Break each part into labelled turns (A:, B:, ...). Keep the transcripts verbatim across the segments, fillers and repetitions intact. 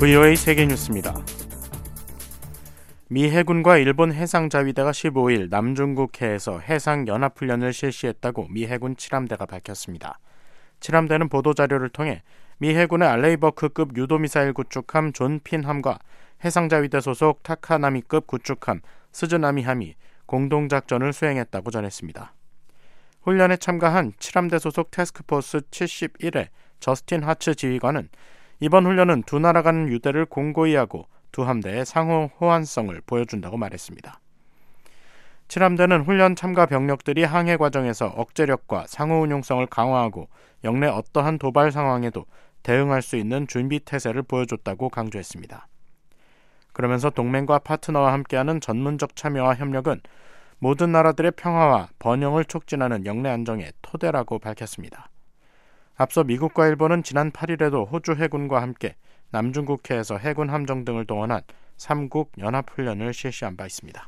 A: 브이오에이 세계뉴스입니다. 미 해군과 일본 해상자위대가 십오일 남중국해에서 해상연합훈련을 실시했다고 미 해군 칠함대가 밝혔습니다. 칠함대는 보도자료를 통해 미 해군의 알레이버크급 유도미사일 구축함 존 핀함과 해상자위대 소속 타카나미급 구축함 스즈나미함이 공동작전을 수행했다고 전했습니다. 훈련에 참가한 칠함대 소속 태스크포스 칠십일의 저스틴 하츠 지휘관은 이번 훈련은 두 나라 간 유대를 공고히 하고 두 함대의 상호 호환성을 보여준다고 말했습니다. 칠함대는 훈련 참가 병력들이 항해 과정에서 억제력과 상호 운용성을 강화하고 영내 어떠한 도발 상황에도 대응할 수 있는 준비 태세를 보여줬다고 강조했습니다. 그러면서 동맹과 파트너와 함께하는 전문적 참여와 협력은 모든 나라들의 평화와 번영을 촉진하는 영내 안정의 토대라고 밝혔습니다. 앞서 미국과 일본은 지난 팔일에도 호주 해군과 함께 남중국해에서 해군 함정 등을 동원한 삼국 연합훈련을 실시한 바 있습니다.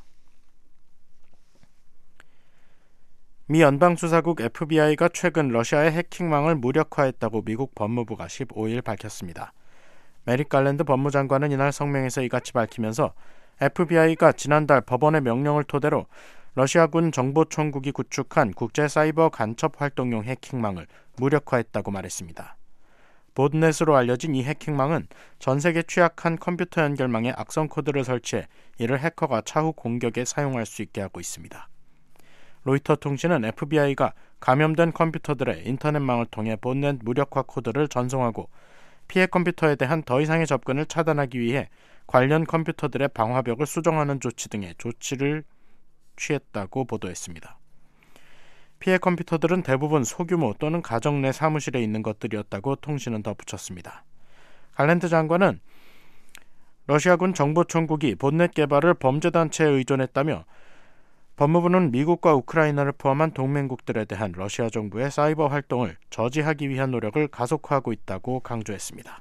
A: 미 연방수사국 에프비아이가 최근 러시아의 해킹망을 무력화했다고 미국 법무부가 십오일 밝혔습니다. 메릭 갈랜드 법무장관은 이날 성명에서 이같이 밝히면서 에프비아이가 지난달 법원의 명령을 토대로 러시아군 정보총국이 구축한 국제 사이버 간첩 활동용 해킹망을 무력화했다고 말했습니다. 봇넷으로 알려진 이 해킹망은 전 세계 취약한 컴퓨터 연결망에 악성 코드를 설치해 이를 해커가 차후 공격에 사용할 수 있게 하고 있습니다. 로이터 통신은 에프비아이가 감염된 컴퓨터들의 인터넷망을 통해 봇넷 무력화 코드를 전송하고 피해 컴퓨터에 대한 더 이상의 접근을 차단하기 위해 관련 컴퓨터들의 방화벽을 수정하는 조치 등의 조치를 취했다고 보도했습니다. 피해 컴퓨터들은 대부분 소규모 또는 가정 내 사무실에 있는 것들이었다고 통신은 덧붙였습니다. 갈랜드 장관은 러시아군 정보총국이 봇넷 개발을 범죄단체에 의존했다며 법무부는 미국과 우크라이나를 포함한 동맹국들에 대한 러시아 정부의 사이버 활동을 저지하기 위한 노력을 가속화하고 있다고 강조했습니다.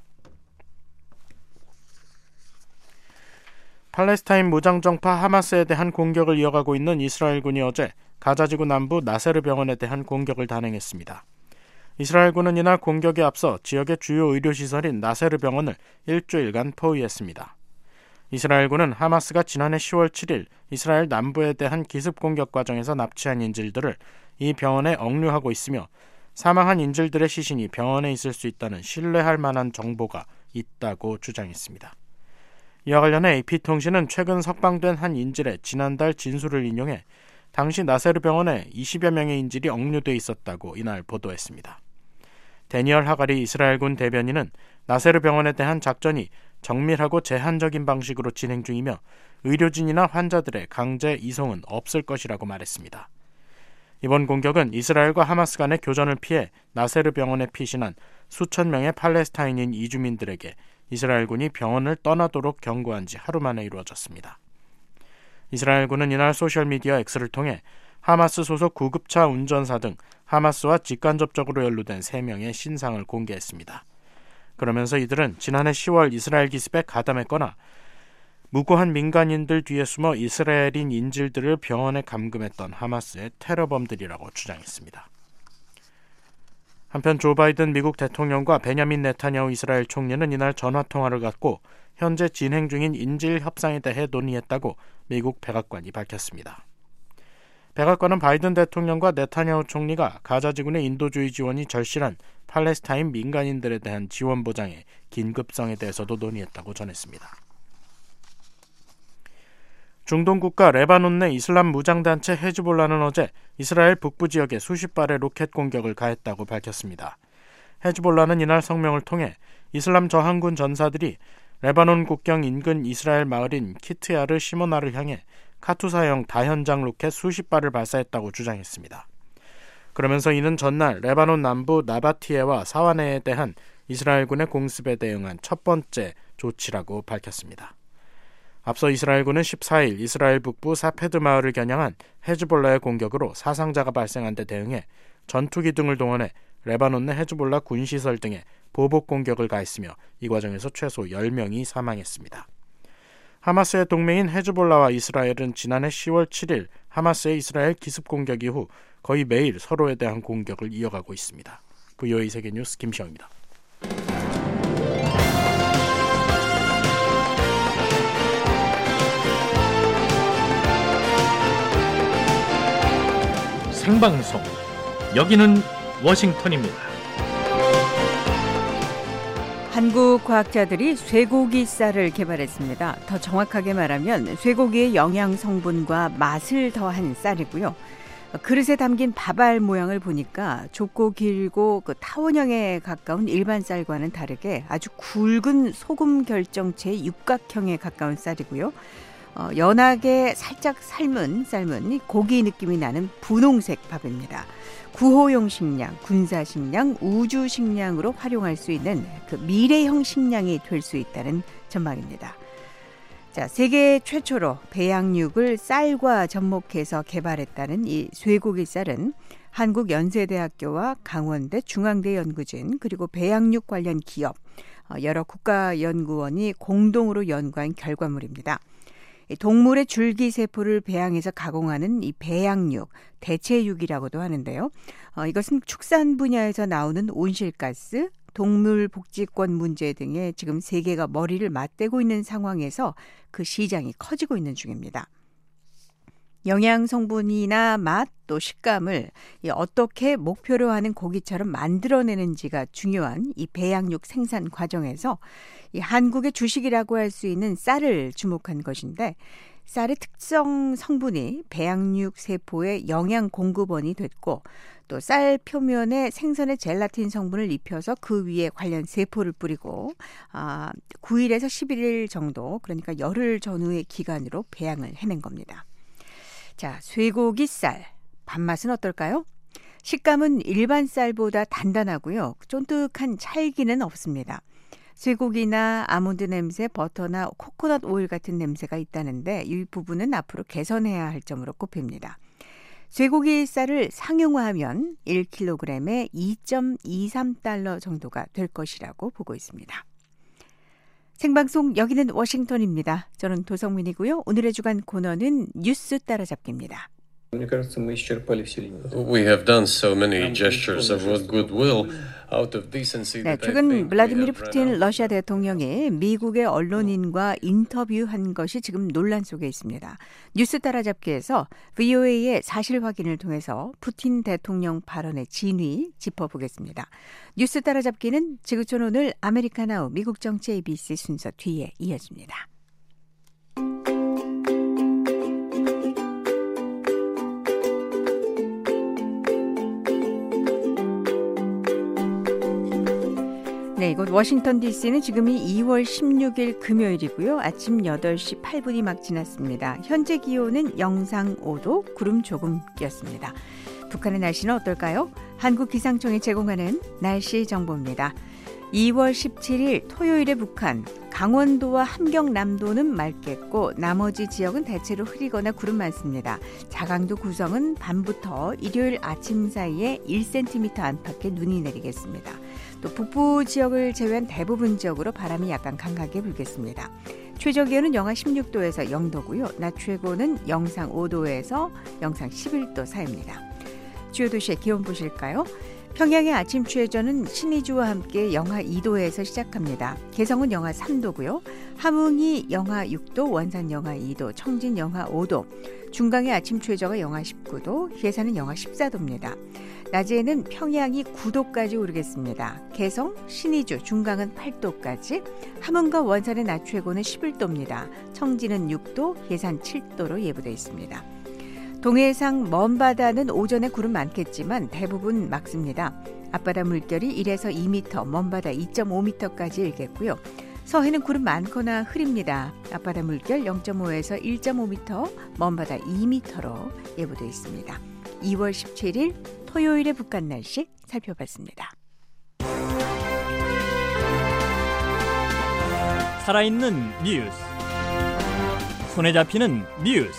A: 팔레스타인 무장정파 하마스에 대한 공격을 이어가고 있는 이스라엘군이 어제 가자지구 남부 나세르 병원에 대한 공격을 단행했습니다. 이스라엘군은 이날 공격에 앞서 지역의 주요 의료시설인 나세르 병원을 일주일간 포위했습니다. 이스라엘군은 하마스가 지난해 시월 칠일 이스라엘 남부에 대한 기습 공격 과정에서 납치한 인질들을 이 병원에 억류하고 있으며 사망한 인질들의 시신이 병원에 있을 수 있다는 신뢰할 만한 정보가 있다고 주장했습니다. 이와 관련해 에이피통신은 최근 석방된 한 인질의 지난달 진술을 인용해 당시 나세르 병원에 이십여 명의 인질이 억류돼 있었다고 이날 보도했습니다. 데니얼 하가리 이스라엘군 대변인은 나세르 병원에 대한 작전이 정밀하고 제한적인 방식으로 진행 중이며 의료진이나 환자들의 강제 이송은 없을 것이라고 말했습니다. 이번 공격은 이스라엘과 하마스 간의 교전을 피해 나세르 병원에 피신한 수천 명의 팔레스타인인 이주민들에게 이스라엘군이 병원을 떠나도록 경고한 지 하루 만에 이루어졌습니다. 이스라엘군은 이날 소셜미디어 X를 통해 하마스 소속 구급차 운전사 등 하마스와 직간접적으로 연루된 세 명의 신상을 공개했습니다. 그러면서 이들은 지난해 시월 이스라엘 기습에 가담했거나 무고한 민간인들 뒤에 숨어 이스라엘인 인질들을 병원에 감금했던 하마스의 테러범들이라고 주장했습니다. 한편 조 바이든 미국 대통령과 베냐민 네타냐후 이스라엘 총리는 이날 전화통화를 갖고 현재 진행 중인 인질 협상에 대해 논의했다고 미국 백악관이 밝혔습니다. 백악관은 바이든 대통령과 네타냐후 총리가 가자지군의 인도주의 지원이 절실한 팔레스타인 민간인들에 대한 지원 보장의 긴급성에 대해서도 논의했다고 전했습니다. 중동 국가 레바논 내 이슬람 무장단체 헤즈볼라는 어제 이스라엘 북부 지역에 수십 발의 로켓 공격을 가했다고 밝혔습니다. 헤즈볼라는 이날 성명을 통해 이슬람 저항군 전사들이 레바논 국경 인근 이스라엘 마을인 키트야르 시모나를 향해 카투사형 다현장 로켓 수십 발을 발사했다고 주장했습니다. 그러면서 이는 전날 레바논 남부 나바티에와 사와네에 대한 이스라엘군의 공습에 대응한 첫 번째 조치라고 밝혔습니다. 앞서 이스라엘군은 십사일 이스라엘 북부 사페드 마을을 겨냥한 헤즈볼라의 공격으로 사상자가 발생한 데 대응해 전투기 등을 동원해 레바논 내 헤즈볼라 군시설 등에 보복 공격을 가했으며 이 과정에서 최소 열 명이 사망했습니다. 하마스의 동맹인 헤즈볼라와 이스라엘은 지난해 시월 칠일 하마스의 이스라엘 기습 공격 이후 거의 매일 서로에 대한 공격을 이어가고 있습니다. 브이오에이 세계뉴스 김시영입니다.
B: 생방송. 여기는 워싱턴입니다.
C: 한국 과학자들이 쇠고기 쌀을 개발했습니다. 더 정확하게 말하면 쇠고기의 영양 성분과 맛을 더한 쌀이고요. 그릇에 담긴 밥알 모양을 보니까 좁고 길고 그 타원형에 가까운 일반 쌀과는 다르게 아주 굵은 소금 결정체의 육각형에 가까운 쌀이고요. 어, 연하게 살짝 삶은 삶은 고기 느낌이 나는 분홍색 밥입니다. 구호용 식량, 군사 식량, 우주 식량으로 활용할 수 있는 그 미래형 식량이 될 수 있다는 전망입니다. 자, 세계 최초로 배양육을 쌀과 접목해서 개발했다는 이 쇠고기 쌀은 한국연세대학교와 강원대 중앙대 연구진 그리고 배양육 관련 기업 여러 국가연구원이 공동으로 연구한 결과물입니다. 동물의 줄기세포를 배양해서 가공하는 이 배양육, 대체육이라고도 하는데요. 어, 이것은 축산 분야에서 나오는 온실가스, 동물 복지권 문제 등에 지금 세계가 머리를 맞대고 있는 상황에서 그 시장이 커지고 있는 중입니다. 영양 성분이나 맛 또 식감을 어떻게 목표로 하는 고기처럼 만들어내는지가 중요한 이 배양육 생산 과정에서 이 한국의 주식이라고 할 수 있는 쌀을 주목한 것인데 쌀의 특성 성분이 배양육 세포의 영양 공급원이 됐고 또 쌀 표면에 생선의 젤라틴 성분을 입혀서 그 위에 관련 세포를 뿌리고 아, 구 일에서 십일 일 정도 그러니까 열흘 전후의 기간으로 배양을 해낸 겁니다. 자, 쇠고기 쌀. 밥맛은 어떨까요? 식감은 일반 쌀보다 단단하고요. 쫀득한 찰기는 없습니다. 쇠고기나 아몬드 냄새, 버터나 코코넛 오일 같은 냄새가 있다는데 이 부분은 앞으로 개선해야 할 점으로 꼽힙니다. 쇠고기 쌀을 상용화하면 일 킬로그램에 이 점 이삼 달러 정도가 될 것이라고 보고 있습니다. 생방송 여기는 워싱턴입니다. 저는 도성민이고요. 오늘의 주간 코너는 뉴스 따라잡기입니다.
D: We have done so many gestures of goodwill out of decency.
C: 네,
D: that I
C: 최근
D: think
C: 블라디미르
D: we have
C: 푸틴
D: run
C: 러시아 대통령이 미국의 언론인과 인터뷰한 것이 지금 논란 속에 있습니다. 뉴스 따라잡기에서 브이오에이의 사실 확인을 통해서 푸틴 대통령 발언의 진위 짚어보겠습니다. 뉴스 따라잡기는 지구촌 오늘 아메리카나우 미국 정치 에이비씨 순서 뒤에 이어집니다. 네, 이곳 워싱턴 디씨는 지금이 이월 십육일 금요일이고요. 아침 여덟 시 팔 분이 막 지났습니다. 현재 기온은 영상 오 도, 구름 조금 꼈습니다. 북한의 날씨는 어떨까요? 한국기상청이 제공하는 날씨 정보입니다. 이월 십칠일 토요일에 북한, 강원도와 함경남도는 맑겠고 나머지 지역은 대체로 흐리거나 구름 많습니다. 자강도 구성은 밤부터 일요일 아침 사이에 일 센티미터 안팎의 눈이 내리겠습니다. 또 북부 지역을 제외한 대부분 지역으로 바람이 약간 강하게 불겠습니다. 최저 기온은 영하 십육 도에서 영 도고요. 낮 최고는 영상 오 도에서 영상 십일 도 사이입니다. 주요 도시의 기온 보실까요? 평양의 아침 최저는 신의주와 함께 영하 이 도에서 시작합니다. 개성은 영하 삼 도고요. 함흥이 영하 육 도, 원산 영하 이 도, 청진 영하 오 도, 중강의 아침 최저가 영하 십구 도, 해산은 영하 십사 도입니다. 낮에는 평양이 구 도까지 오르겠습니다. 개성, 신의주, 중강은 팔 도까지, 함흥과 원산의 낮 최고는 십일 도입니다. 청진은 육 도, 해산 칠 도로 예보되어 있습니다. 동해상 먼바다는 오전에 구름 많겠지만 대부분 맑습니다. 앞바다 물결이 일에서 이 미터, 먼바다 이 점 오 미터까지 일겠고요. 서해는 구름 많거나 흐립니다. 앞바다 물결 영 점 오에서 일 점 오 미터, 먼바다 이 미터로 예보되어 있습니다. 이월 십칠일 토요일의 북한 날씨 살펴봤습니다.
E: 살아있는 뉴스, 손에 잡히는 뉴스,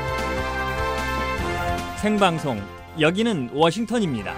E: 생방송 여기는 워싱턴입니다.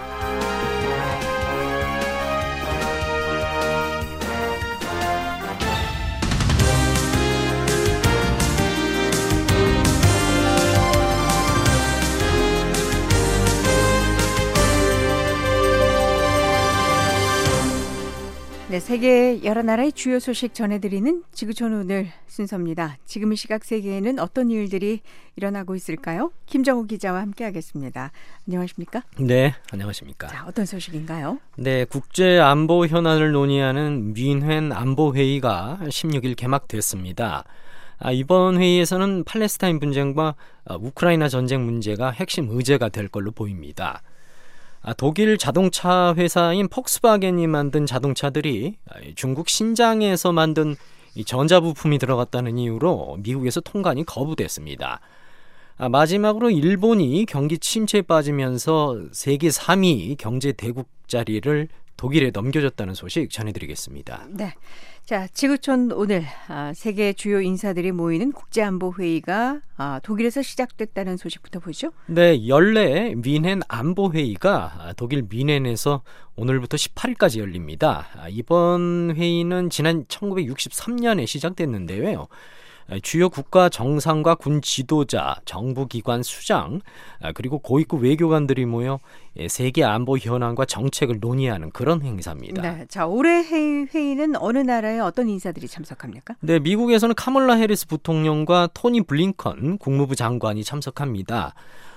C: 네, 세계 여러 나라의 주요 소식 전해드리는 지구촌 오늘 순서입니다. 지금 이 시각 세계에는 어떤 일들이 일어나고 있을까요? 김정우 기자와 함께하겠습니다. 안녕하십니까?
F: 네, 안녕하십니까?
C: 자, 어떤 소식인가요?
F: 네, 국제 안보 현안을 논의하는 뮌헨 안보회의가 십육 일 개막됐습니다. 아, 이번 회의에서는 팔레스타인 분쟁과 우크라이나 전쟁 문제가 핵심 의제가 될 걸로 보입니다. 아, 독일 자동차 회사인 폭스바겐이 만든 자동차들이 중국 신장에서 만든 이 전자부품이 들어갔다는 이유로 미국에서 통관이 거부됐습니다. 아, 마지막으로 일본이 경기 침체에 빠지면서 세계 삼 위 경제 대국 자리를 독일에 넘겨줬다는 소식 전해드리겠습니다.
C: 네. 자, 지구촌 오늘 아, 세계 주요 인사들이 모이는 국제안보회의가 아, 독일에서 시작됐다는 소식부터 보죠.
F: 네, 연례 뮌헨 안보회의가 독일 뮌헨에서 오늘부터 십팔 일까지 열립니다. 아, 이번 회의는 지난 천구백육십삼 년에 시작됐는데요. 주요 국가 정상과 군 지도자, 정부기관 수장, 그리고 고위급 외교관들이 모여 세계 안보 현안과 정책을 논의하는 그런 행사입니다.
C: 네, 자, 올해 회의는 어느 나라의 어떤 인사들이 참석합니까?
F: 네, 미국에서는 카멀라 해리스 부통령과 토니 블링컨 국무부 장관이 참석합니다.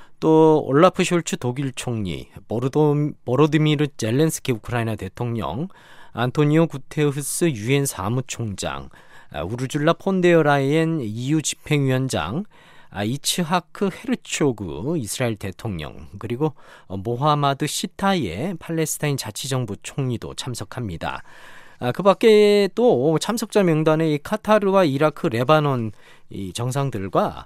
F: 또 올라프 숄츠 독일 총리, 보르도, 보로디미르 젤렌스키 우크라이나 대통령, 안토니오 구테우스 유엔 사무총장, 우르줄라 폰데어 라이엔 이유 집행위원장, 이츠하크 헤르초그 이스라엘 대통령, 그리고 모하마드 시타예 팔레스타인 자치정부 총리도 참석합니다. 그 밖에 또 참석자 명단에 카타르와 이라크, 레바논 이 정상들과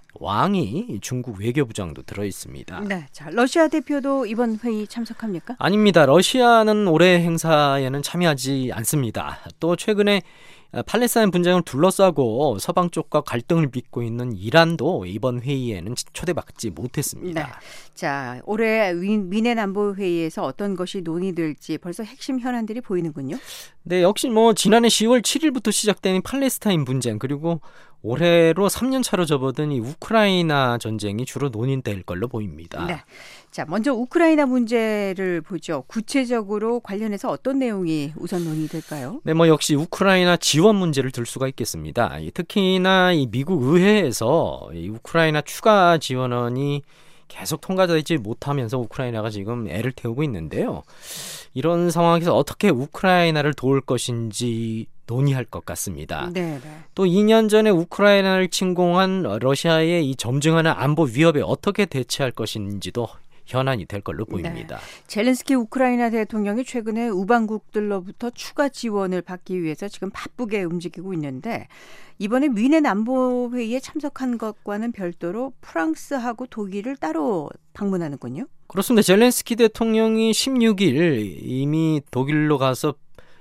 F: 왕이 중국 외교부장도 들어있습니다.
C: 네, 자, 러시아 대표도 이번 회의 참석합니까?
F: 아닙니다. 러시아는 올해 행사에는 참여하지 않습니다. 또 최근에 팔레스타인 분쟁을 둘러싸고 서방 쪽과 갈등을 빚고 있는 이란도 이번 회의에는 초대받지 못했습니다.
C: 네. 자, 올해 뮌헨 안보회의에서 어떤 것이 논의될지 벌써 핵심 현안들이 보이는군요.
F: 네, 역시 뭐 지난해 시월 칠일부터 시작된 팔레스타인 분쟁, 그리고 올해로 삼 년 차로 접어든 이 우크라이나 전쟁이 주로 논의될 걸로 보입니다.
C: 네. 자, 먼저 우크라이나 문제를 보죠. 구체적으로 관련해서 어떤 내용이 우선 논의될까요?
F: 네, 뭐 역시 우크라이나 지원 문제를 들 수가 있겠습니다. 특히나 이 미국 의회에서 이 우크라이나 추가 지원안이 계속 통과되지 못하면서 우크라이나가 지금 애를 태우고 있는데요. 이런 상황에서 어떻게 우크라이나를 도울 것인지 논의할 것 같습니다.
C: 네, 네.
F: 또 이 년 전에 우크라이나를 침공한 러시아의 이 점증하는 안보 위협에 어떻게 대처할 것인지도 현안이 될 걸로 보입니다.
C: 네. 젤렌스키 우크라이나 대통령이 최근에 우방국들로부터 추가 지원을 받기 위해서 지금 바쁘게 움직이고 있는데 이번에 뮌헨 안보회의에 참석한 것과는 별도로 프랑스하고 독일을 따로 방문하는군요.
F: 그렇습니다. 젤렌스키 대통령이 십육 일 이미 독일로 가서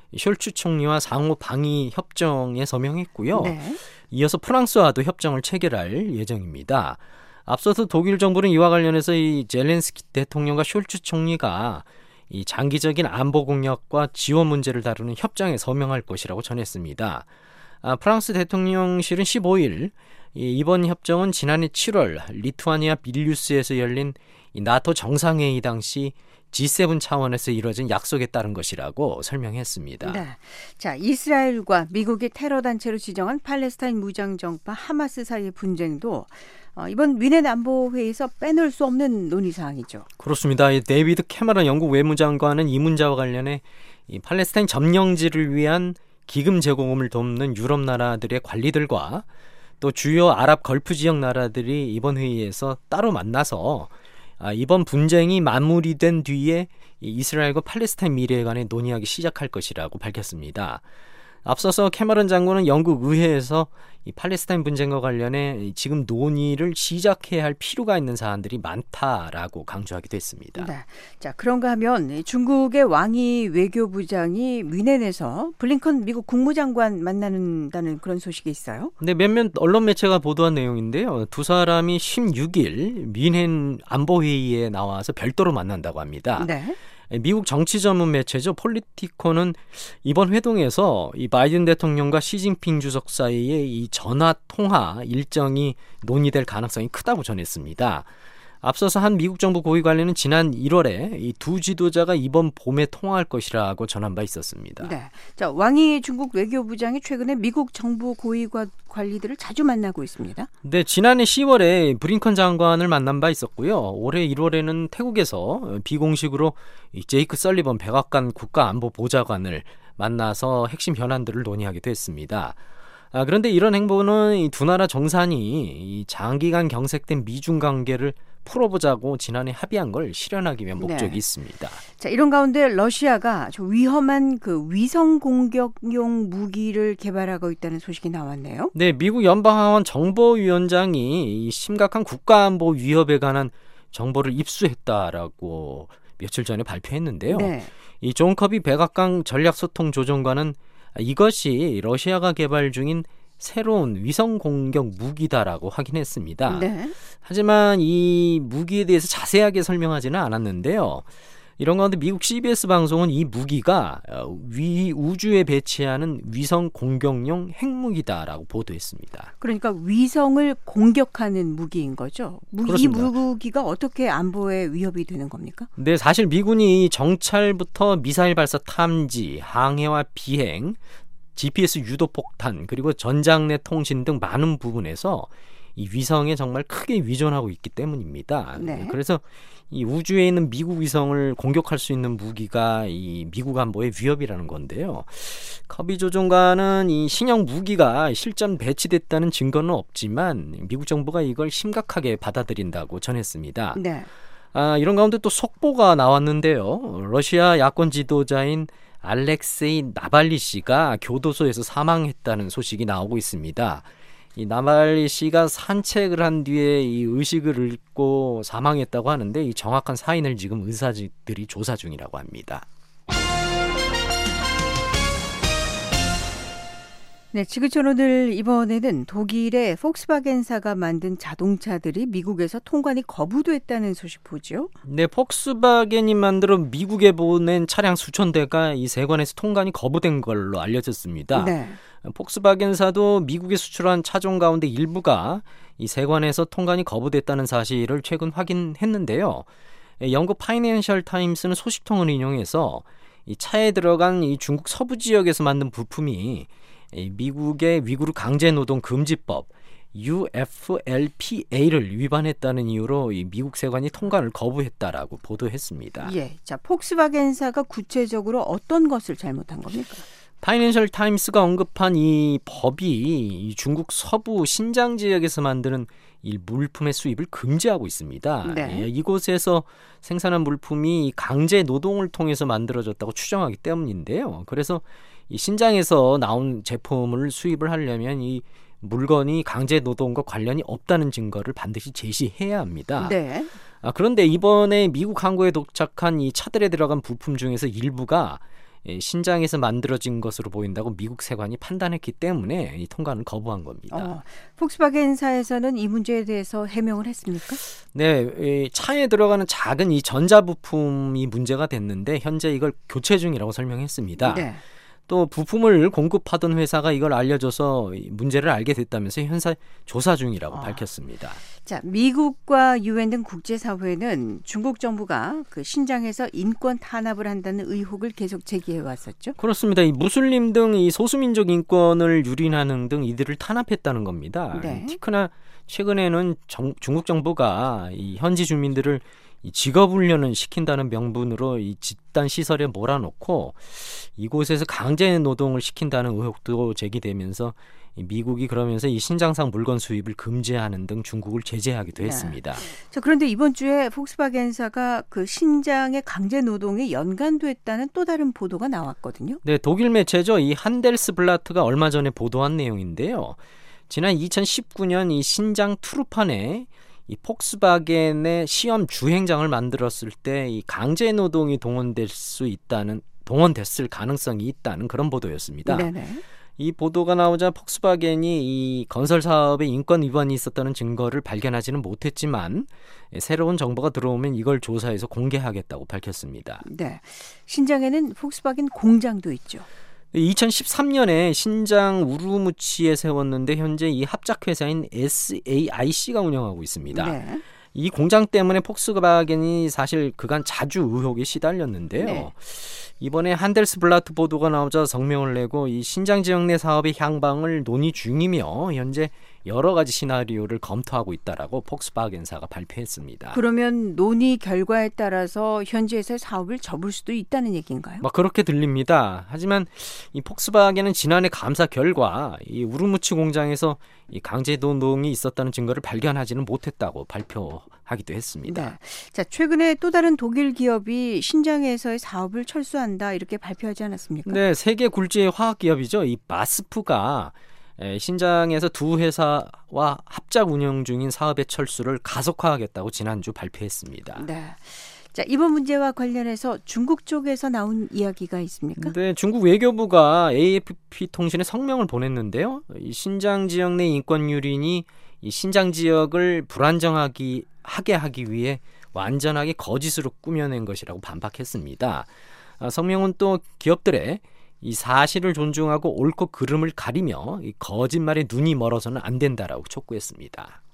F: 숄츠 총리와 상호 방위 협정에 서명했고요.
C: 네.
F: 이어서 프랑스와도 협정을 체결할 예정입니다. 앞서서 독일 정부는 이와 관련해서 이 젤렌스키 대통령과 숄츠 총리가 이 장기적인 안보 공약과 지원 문제를 다루는 협정에 서명할 것이라고 전했습니다. 아, 프랑스 대통령실은 십오 일 이, 이번 협정은 지난해 칠월 리투아니아 빌뉴스에서 열린 이 나토 정상회의 당시 지 세븐 차원에서 이루어진 약속에 따른 것이라고 설명했습니다.
C: 네. 자, 이스라엘과 미국이 테러 단체로 지정한 팔레스타인 무장정파 하마스 사이의 분쟁도 어, 이번 뮌헨 안보회의에서 빼놓을 수 없는 논의 사항이죠.
F: 그렇습니다. 데이비드 캐머런 영국 외무장관은 이 문제와 관련해 이 팔레스타인 점령지를 위한 기금 제공을 돕는 유럽 나라들의 관리들과 또 주요 아랍 걸프 지역 나라들이 이번 회의에서 따로 만나서 아, 이번 분쟁이 마무리된 뒤에 이스라엘과 팔레스타인 미래에 관해 논의하기 시작할 것이라고 밝혔습니다. 앞서서 캐머런 장관은 영국 의회에서 이 팔레스타인 분쟁과 관련해 지금 논의를 시작해야 할 필요가 있는 사안들이 많다라고 강조하기도 했습니다.
C: 네. 자, 그런가 하면 중국의 왕이 외교부장이 뮌헨에서 블링컨 미국 국무장관 만나는다는 그런 소식이 있어요.
F: 네, 몇몇 언론 매체가 보도한 내용인데요. 두 사람이 십육 일 뮌헨 안보회의에 나와서 별도로 만난다고 합니다.
C: 네.
F: 미국 정치 전문 매체죠. 폴리티코는 이번 회동에서 이 바이든 대통령과 시진핑 주석 사이의 이 전화 통화 일정이 논의될 가능성이 크다고 전했습니다. 앞서서 한 미국 정부 고위 관리는 지난 일월에 이 두 지도자가 이번 봄에 통화할 것이라고 전한 바 있었습니다.
C: 네. 자, 왕이 중국 외교부장이 최근에 미국 정부 고위 관리들을 자주 만나고 있습니다.
F: 네, 지난해 시월에 브링컨 장관을 만난 바 있었고요. 올해 일월에는 태국에서 비공식으로 이 제이크 설리번 백악관 국가안보보좌관을 만나서 핵심 현안들을 논의하기도 했습니다. 아, 그런데 이런 행보는 이 두 나라 정상이 이 장기간 경색된 미중 관계를 풀어보자고 지난해 합의한 걸 실현하기 위한 목적이
C: 네.
F: 있습니다.
C: 자, 이런 가운데 러시아가 좀 위험한 그 위성 공격용 무기를 개발하고 있다는 소식이 나왔네요.
F: 네, 미국 연방하원 정보위원장이 이 심각한 국가안보 위협에 관한 정보를 입수했다라고 며칠 전에 발표했는데요.
C: 네.
F: 이 존 커비 백악관 전략소통조정관은 이것이 러시아가 개발 중인 새로운 위성 공격 무기다라고 확인했습니다.
C: 네.
F: 하지만 이 무기에 대해서 자세하게 설명하지는 않았는데요. 이런 가운데 미국 씨비에스 방송은 이 무기가 위 우주에 배치하는 위성 공격용 핵무기다라고 보도했습니다.
C: 그러니까 위성을 공격하는 무기인 거죠. 무, 이
F: 그렇습니다.
C: 무기가 어떻게 안보에 위협이 되는 겁니까?
F: 네, 사실 미군이 정찰부터 미사일 발사 탐지, 항해와 비행, 지피에스 유도 폭탄, 그리고 전장내 통신 등 많은 부분에서 이 위성에 정말 크게 위존하고 있기 때문입니다.
C: 네.
F: 그래서 이 우주에 있는 미국 위성을 공격할 수 있는 무기가 이 미국 안보의 위협이라는 건데요. 커비 조종관은 이 신형 무기가 실전 배치됐다는 증거는 없지만 미국 정부가 이걸 심각하게 받아들인다고 전했습니다.
C: 네.
F: 아, 이런 가운데 또 속보가 나왔는데요. 러시아 야권 지도자인 알렉세이 나발리 씨가 교도소에서 사망했다는 소식이 나오고 있습니다. 이 나발리 씨가 산책을 한 뒤에 이 의식을 잃고 사망했다고 하는데 이 정확한 사인을 지금 의사들이 조사 중이라고 합니다.
C: 네, 지구촌 오늘 이번에는 독일의 폭스바겐사가 만든 자동차들이 미국에서 통관이 거부됐다는 소식 보죠.
F: 네, 폭스바겐이 만들어 미국에 보낸 차량 수천 대가 이 세관에서 통관이 거부된 걸로 알려졌습니다.
C: 네.
F: 폭스바겐사도 미국에 수출한 차종 가운데 일부가 이 세관에서 통관이 거부됐다는 사실을 최근 확인했는데요. 영국 파이낸셜 타임스는 소식통을 인용해서 이 차에 들어간 이 중국 서부 지역에서 만든 부품이 미국의 위구르 강제노동 금지법 유에프엘피에이를 위반했다는 이유로 이 미국 세관이 통관을 거부했다라고 보도했습니다.
C: 예, 자 폭스바겐사가 구체적으로 어떤 것을 잘못한 겁니까?
F: 파이낸셜 타임스가 언급한 이 법이 이 중국 서부 신장 지역에서 만드는 이 물품의 수입을 금지하고 있습니다.
C: 네.
F: 예, 이곳에서 생산한 물품이 강제 노동을 통해서 만들어졌다고 추정하기 때문인데요. 그래서 이 신장에서 나온 제품을 수입을 하려면 이 물건이 강제 노동과 관련이 없다는 증거를 반드시 제시해야 합니다.
C: 네.
F: 아, 그런데 이번에 미국 항구에 도착한 이 차들에 들어간 부품 중에서 일부가 신장에서 만들어진 것으로 보인다고 미국 세관이 판단했기 때문에 이 통관을 거부한 겁니다.
C: 어, 폭스바겐사에서는 이 문제에 대해서 해명을 했습니까?
F: 네, 차에 들어가는 작은 이 전자부품이 문제가 됐는데 현재 이걸 교체 중이라고 설명했습니다.
C: 네.
F: 또 부품을 공급하던 회사가 이걸 알려줘서 문제를 알게 됐다면서 현재 조사 중이라고
C: 어.
F: 밝혔습니다.
C: 자, 미국과 유엔 등 국제사회는 중국 정부가 그 신장에서 인권 탄압을 한다는 의혹을 계속 제기해 왔었죠.
F: 그렇습니다. 이 무슬림 등 이 소수민족 인권을 유린하는 등 이들을 탄압했다는 겁니다.
C: 네.
F: 특히나 최근에는 정, 중국 정부가 이 현지 주민들을 이 직업훈련을 시킨다는 명분으로 이 집단 시설에 몰아넣고 이곳에서 강제 노동을 시킨다는 의혹도 제기되면서 미국이 그러면서 이 신장상 물건 수입을 금지하는 등 중국을 제재하기도
C: 네.
F: 했습니다.
C: 자, 그런데 이번 주에 폭스바겐사가 그 신장의 강제 노동에 연관됐다는 또 다른 보도가 나왔거든요.
F: 네, 독일 매체죠. 이 한델스블라트가 얼마 전에 보도한 내용인데요. 지난 이천십구 년 이 신장 투르판에 이 폭스바겐의 시험 주행장을 만들었을 때 이 강제 노동이 동원될 수 있다는 동원됐을 가능성이 있다는 그런 보도였습니다.
C: 네네.
F: 이 보도가 나오자 폭스바겐이 이 건설 사업에 인권 위반이 있었다는 증거를 발견하지는 못했지만 새로운 정보가 들어오면 이걸 조사해서 공개하겠다고 밝혔습니다.
C: 네. 신장에는 폭스바겐 공장도 있죠.
F: 이천십삼 년에 신장 우르무치에 세웠는데 현재 이 합작 회사인 에스에이아이씨가 운영하고 있습니다.
C: 네.
F: 이 공장 때문에 폭스바겐이 사실 그간 자주 의혹에 시달렸는데요.
C: 네.
F: 이번에 한델스블라트 보도가 나오자 성명을 내고 이 신장 지역 내 사업의 향방을 논의 중이며 현재 여러 가지 시나리오를 검토하고 있다라고 폭스바겐사가 발표했습니다.
C: 그러면 논의 결과에 따라서 현지에서의 사업을 접을 수도 있다는 얘기인가요?
F: 막 그렇게 들립니다. 하지만 이 폭스바겐은 지난해 감사 결과 이 우르무치 공장에서 이 강제 노동이 있었다는 증거를 발견하지는 못했다고 발표하기도 했습니다.
C: 네. 자, 최근에 또 다른 독일 기업이 신장에서의 사업을 철수한다 이렇게 발표하지 않았습니까?
F: 네, 세계 굴지의 화학 기업이죠. 이 바스프가 신장에서 두 회사와 합작 운영 중인 사업의 철수를 가속화하겠다고 지난주 발표했습니다.
C: 네. 자, 이번 문제와 관련해서 중국 쪽에서 나온 이야기가 있습니까?
F: 네, 중국 외교부가 에이에프피 통신에 성명을 보냈는데요. 이 신장 지역 내 인권 유린이 이 신장 지역을 불안정하게 하게 하기 위해 완전하게 거짓으로 꾸며낸 것이라고 반박했습니다. 아, 성명은 또 기업들의 이 사실을 존중하고 옳고 그름을 가리며 이 거짓말에 눈이 멀어서는 안 된다라고 촉구했습니다.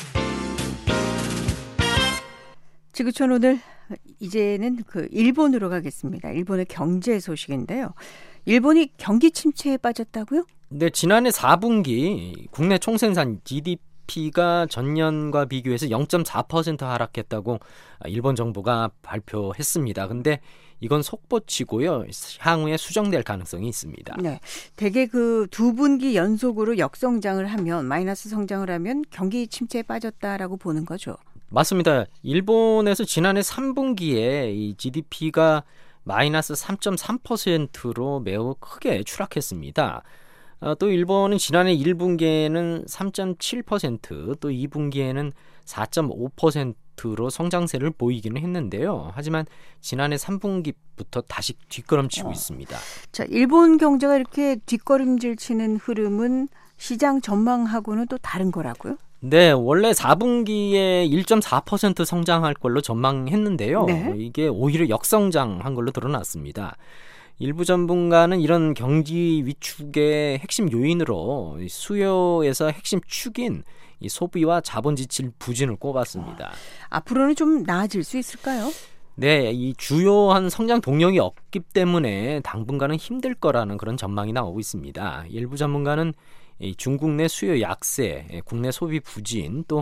C: 지구촌 오늘 이제는 그 일본으로 가겠습니다. 일본의 경제 소식인데요. 일본이 경기 침체에 빠졌다고요?
F: 네, 지난해 사 분기 국내 총생산 지디피가 전년과 비교해서 영 점 사 퍼센트 하락했다고 일본 정부가 발표했습니다. 근데 이건 속보치고요. 향후에 수정될 가능성이 있습니다.
C: 네, 대개 그 두 분기 연속으로 역성장을 하면 마이너스 성장을 하면 경기 침체에 빠졌다라고 보는 거죠.
F: 맞습니다. 일본에서 지난해 삼 분기에 이 지디피가 마이너스 삼 점 삼 퍼센트로 매우 크게 추락했습니다. 어, 또 일본은 지난해 일 분기에는 삼 점 칠 퍼센트, 또 이 분기에는 사 점 오 퍼센트로 성장세를 보이기는 했는데요. 하지만 지난해 삼 분기부터 다시 뒷걸음치고 어. 있습니다.
C: 자, 일본 경제가 이렇게 뒷걸음질 치는 흐름은 시장 전망하고는 또 다른 거라고요?
F: 네, 원래 사 분기에 일 점 사 퍼센트 성장할 걸로 전망했는데요.
C: 네.
F: 이게 오히려 역성장한 걸로 드러났습니다. 일부 전문가는 이런 경기 위축의 핵심 요인으로 수요에서 핵심 축인 이 소비와 자본 지출 부진을 꼽았습니다.
C: 앞으로는 좀 나아질 수 있을까요?
F: 네, 이 주요한 성장 동력이 없기 때문에 당분간은 힘들 거라는 그런 전망이 나오고 있습니다. 일부 전문가는 이 중국 내 수요 약세, 국내 소비 부진, 또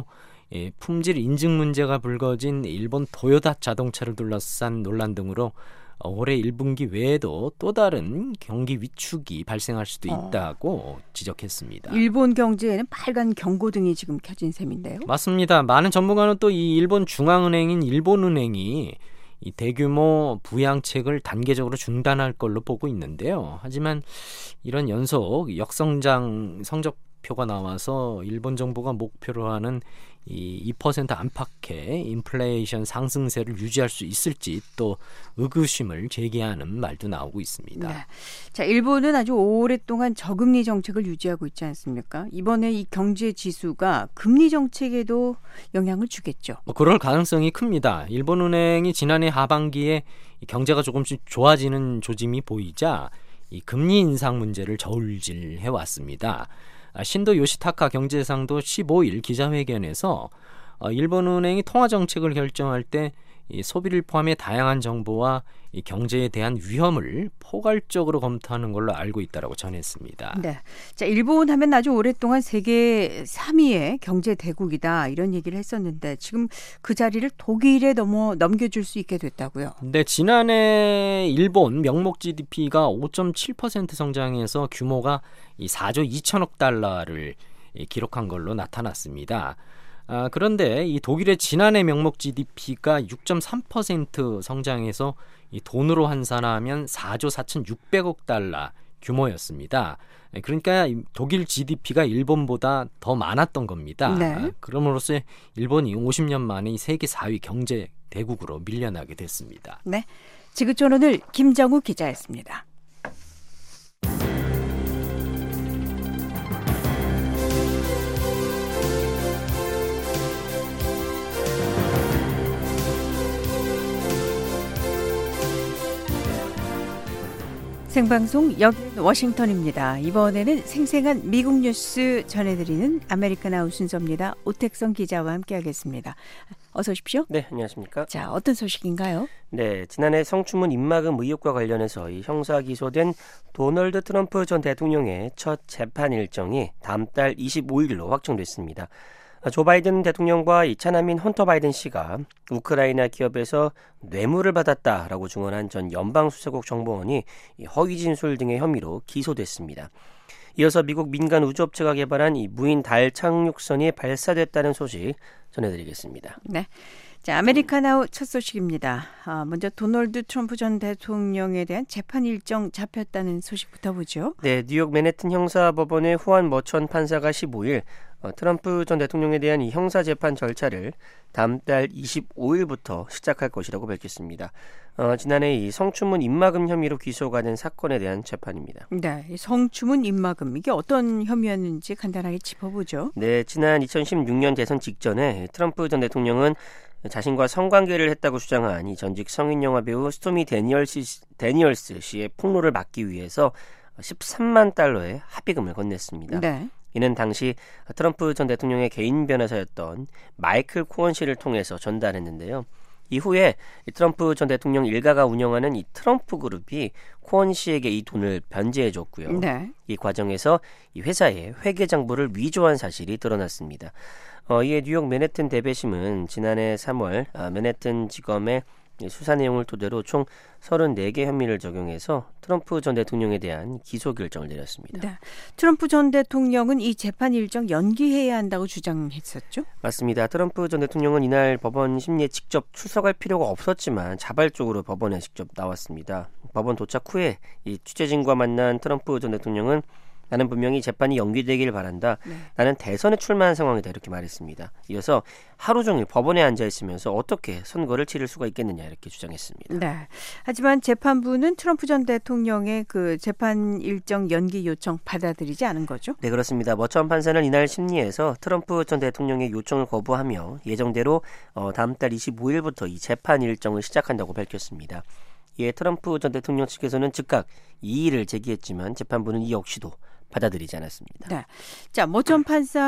F: 품질 인증 문제가 불거진 일본 도요타 자동차를 둘러싼 논란 등으로 올해 일 분기 외에도 또 다른 경기 위축이 발생할 수도 있다고 어. 지적했습니다.
C: 일본 경제에는 빨간 경고등이 지금 켜진 셈인데요.
F: 맞습니다. 많은 전문가는 또 이 일본 중앙은행인 일본은행이 이 대규모 부양책을 단계적으로 중단할 걸로 보고 있는데요. 하지만 이런 연속 역성장 성적표가 나와서 일본 정부가 목표로 하는 이 이 퍼센트 안팎의 인플레이션 상승세를 유지할 수 있을지 또 의구심을 제기하는 말도 나오고 있습니다.
C: 네. 자, 일본은 아주 오랫동안 저금리 정책을 유지하고 있지 않습니까? 이번에 이 경제 지수가 금리 정책에도 영향을 주겠죠.
F: 뭐 그럴 가능성이 큽니다. 일본은행이 지난해 하반기에 경제가 조금씩 좋아지는 조짐이 보이자 이 금리 인상 문제를 저울질해 왔습니다. 신도 요시타카 경제상도 십오 일 기자회견에서 일본은행이 통화정책을 결정할 때 이 소비를 포함해 다양한 정보와 이 경제에 대한 위험을 포괄적으로 검토하는 걸로 알고 있다고 전했습니다.
C: 네, 자, 일본 하면 아주 오랫동안 세계 삼 위의 경제 대국이다 이런 얘기를 했었는데 지금 그 자리를 독일에 넘어 넘겨줄 수 있게 됐다고요?
F: 네, 지난해 일본 명목 지디피가 오 점 칠 퍼센트 성장해서 규모가 이 사조 이천억 달러를 기록한 걸로 나타났습니다. 아, 그런데 이 독일의 지난해 명목 지디피가 육 점 삼 퍼센트 성장해서 이 돈으로 환산하면 사조 사천육백억 달러 규모였습니다. 그러니까 독일 지디피가 일본보다 더 많았던 겁니다.
C: 네.
F: 아, 그럼으로써 일본이 오십 년 만에 이 세계 사 위 경제 대국으로 밀려나게 됐습니다.
C: 네, 지구촌 오늘 김정우 기자였습니다. 생방송 여기는 워싱턴입니다. 이번에는 생생한 미국 뉴스 전해드리는 아메리칸 아웃 순서입니다. 오택성 기자와 함께하겠습니다. 어서 오십시오.
G: 네, 안녕하십니까.
C: 자, 어떤 소식인가요?
G: 네, 지난해 성추문 입막음 의혹과 관련해서 이 형사 기소된 도널드 트럼프 전 대통령의 첫 재판 일정이 다음 달 이십오일로 확정됐습니다. 조 바이든 대통령과 이 차남인 헌터 바이든 씨가 우크라이나 기업에서 뇌물을 받았다라고 증언한 전 연방수사국 정보원이 허위 진술 등의 혐의로 기소됐습니다. 이어서 미국 민간 우주업체가 개발한 이 무인 달 착륙선이 발사됐다는 소식 전해드리겠습니다.
C: 네. 자, 아메리카나우 첫 소식입니다. 아, 먼저 도널드 트럼프 전 대통령에 대한 재판 일정 잡혔다는 소식부터 보죠.
G: 네, 뉴욕 맨해튼 형사법원의 후안 머천 판사가 십오일 어, 트럼프 전 대통령에 대한 이 형사 재판 절차를 다음 달 이십오일부터 시작할 것이라고 밝혔습니다. 어, 지난해 이 성추문 입막음 혐의로 기소가 된 사건에 대한 재판입니다.
C: 네, 성추문 입막음 이게 어떤 혐의였는지 간단하게 짚어보죠.
G: 네, 지난 이천십육년 대선 직전에 트럼프 전 대통령은 자신과 성관계를 했다고 주장한 이 전직 성인 영화 배우 스토미 데니얼스, 데니얼스 씨의 폭로를 막기 위해서 십삼만 달러의 합의금을 건넸습니다.
C: 네.
G: 이는 당시 트럼프 전 대통령의 개인 변호사였던 마이클 코언 씨를 통해서 전달했는데요. 이후에 트럼프 전 대통령 일가가 운영하는 이 트럼프 그룹이 코언 씨에게 이 돈을 변제해줬고요.
C: 네.
G: 이 과정에서 이 회사의 회계장부를 위조한 사실이 드러났습니다. 어, 이에 뉴욕 맨해튼 대배심은 지난해 삼월 어, 맨해튼 지검의 수사 내용을 토대로 총 서른네 개 혐의를 적용해서 트럼프 전 대통령에 대한 기소 결정을 내렸습니다.
C: 네. 트럼프 전 대통령은 이 재판 일정 연기해야 한다고 주장했었죠?
G: 맞습니다. 트럼프 전 대통령은 이날 법원 심리에 직접 출석할 필요가 없었지만 자발적으로 법원에 직접 나왔습니다. 법원 도착 후에 이 취재진과 만난 트럼프 전 대통령은 나는 분명히 재판이 연기되길 바란다. 네. 나는 대선에 출마한 상황이다. 이렇게 말했습니다. 이어서 하루 종일 법원에 앉아있으면서 어떻게 선거를 치를 수가 있겠느냐 이렇게 주장했습니다.
C: 네. 하지만 재판부는 트럼프 전 대통령의 그 재판 일정 연기 요청 받아들이지 않은 거죠?
G: 네, 그렇습니다. 머천 판사는 이날 심리에서 트럼프 전 대통령의 요청을 거부하며 예정대로 어, 다음 달 이십오일부터 이 재판 일정을 시작한다고 밝혔습니다. 이에 트럼프 전 대통령 측에서는 즉각 이의를 제기했지만 재판부는 이 역시도 받아들이지 않았습니다.
C: 네. 자, 머천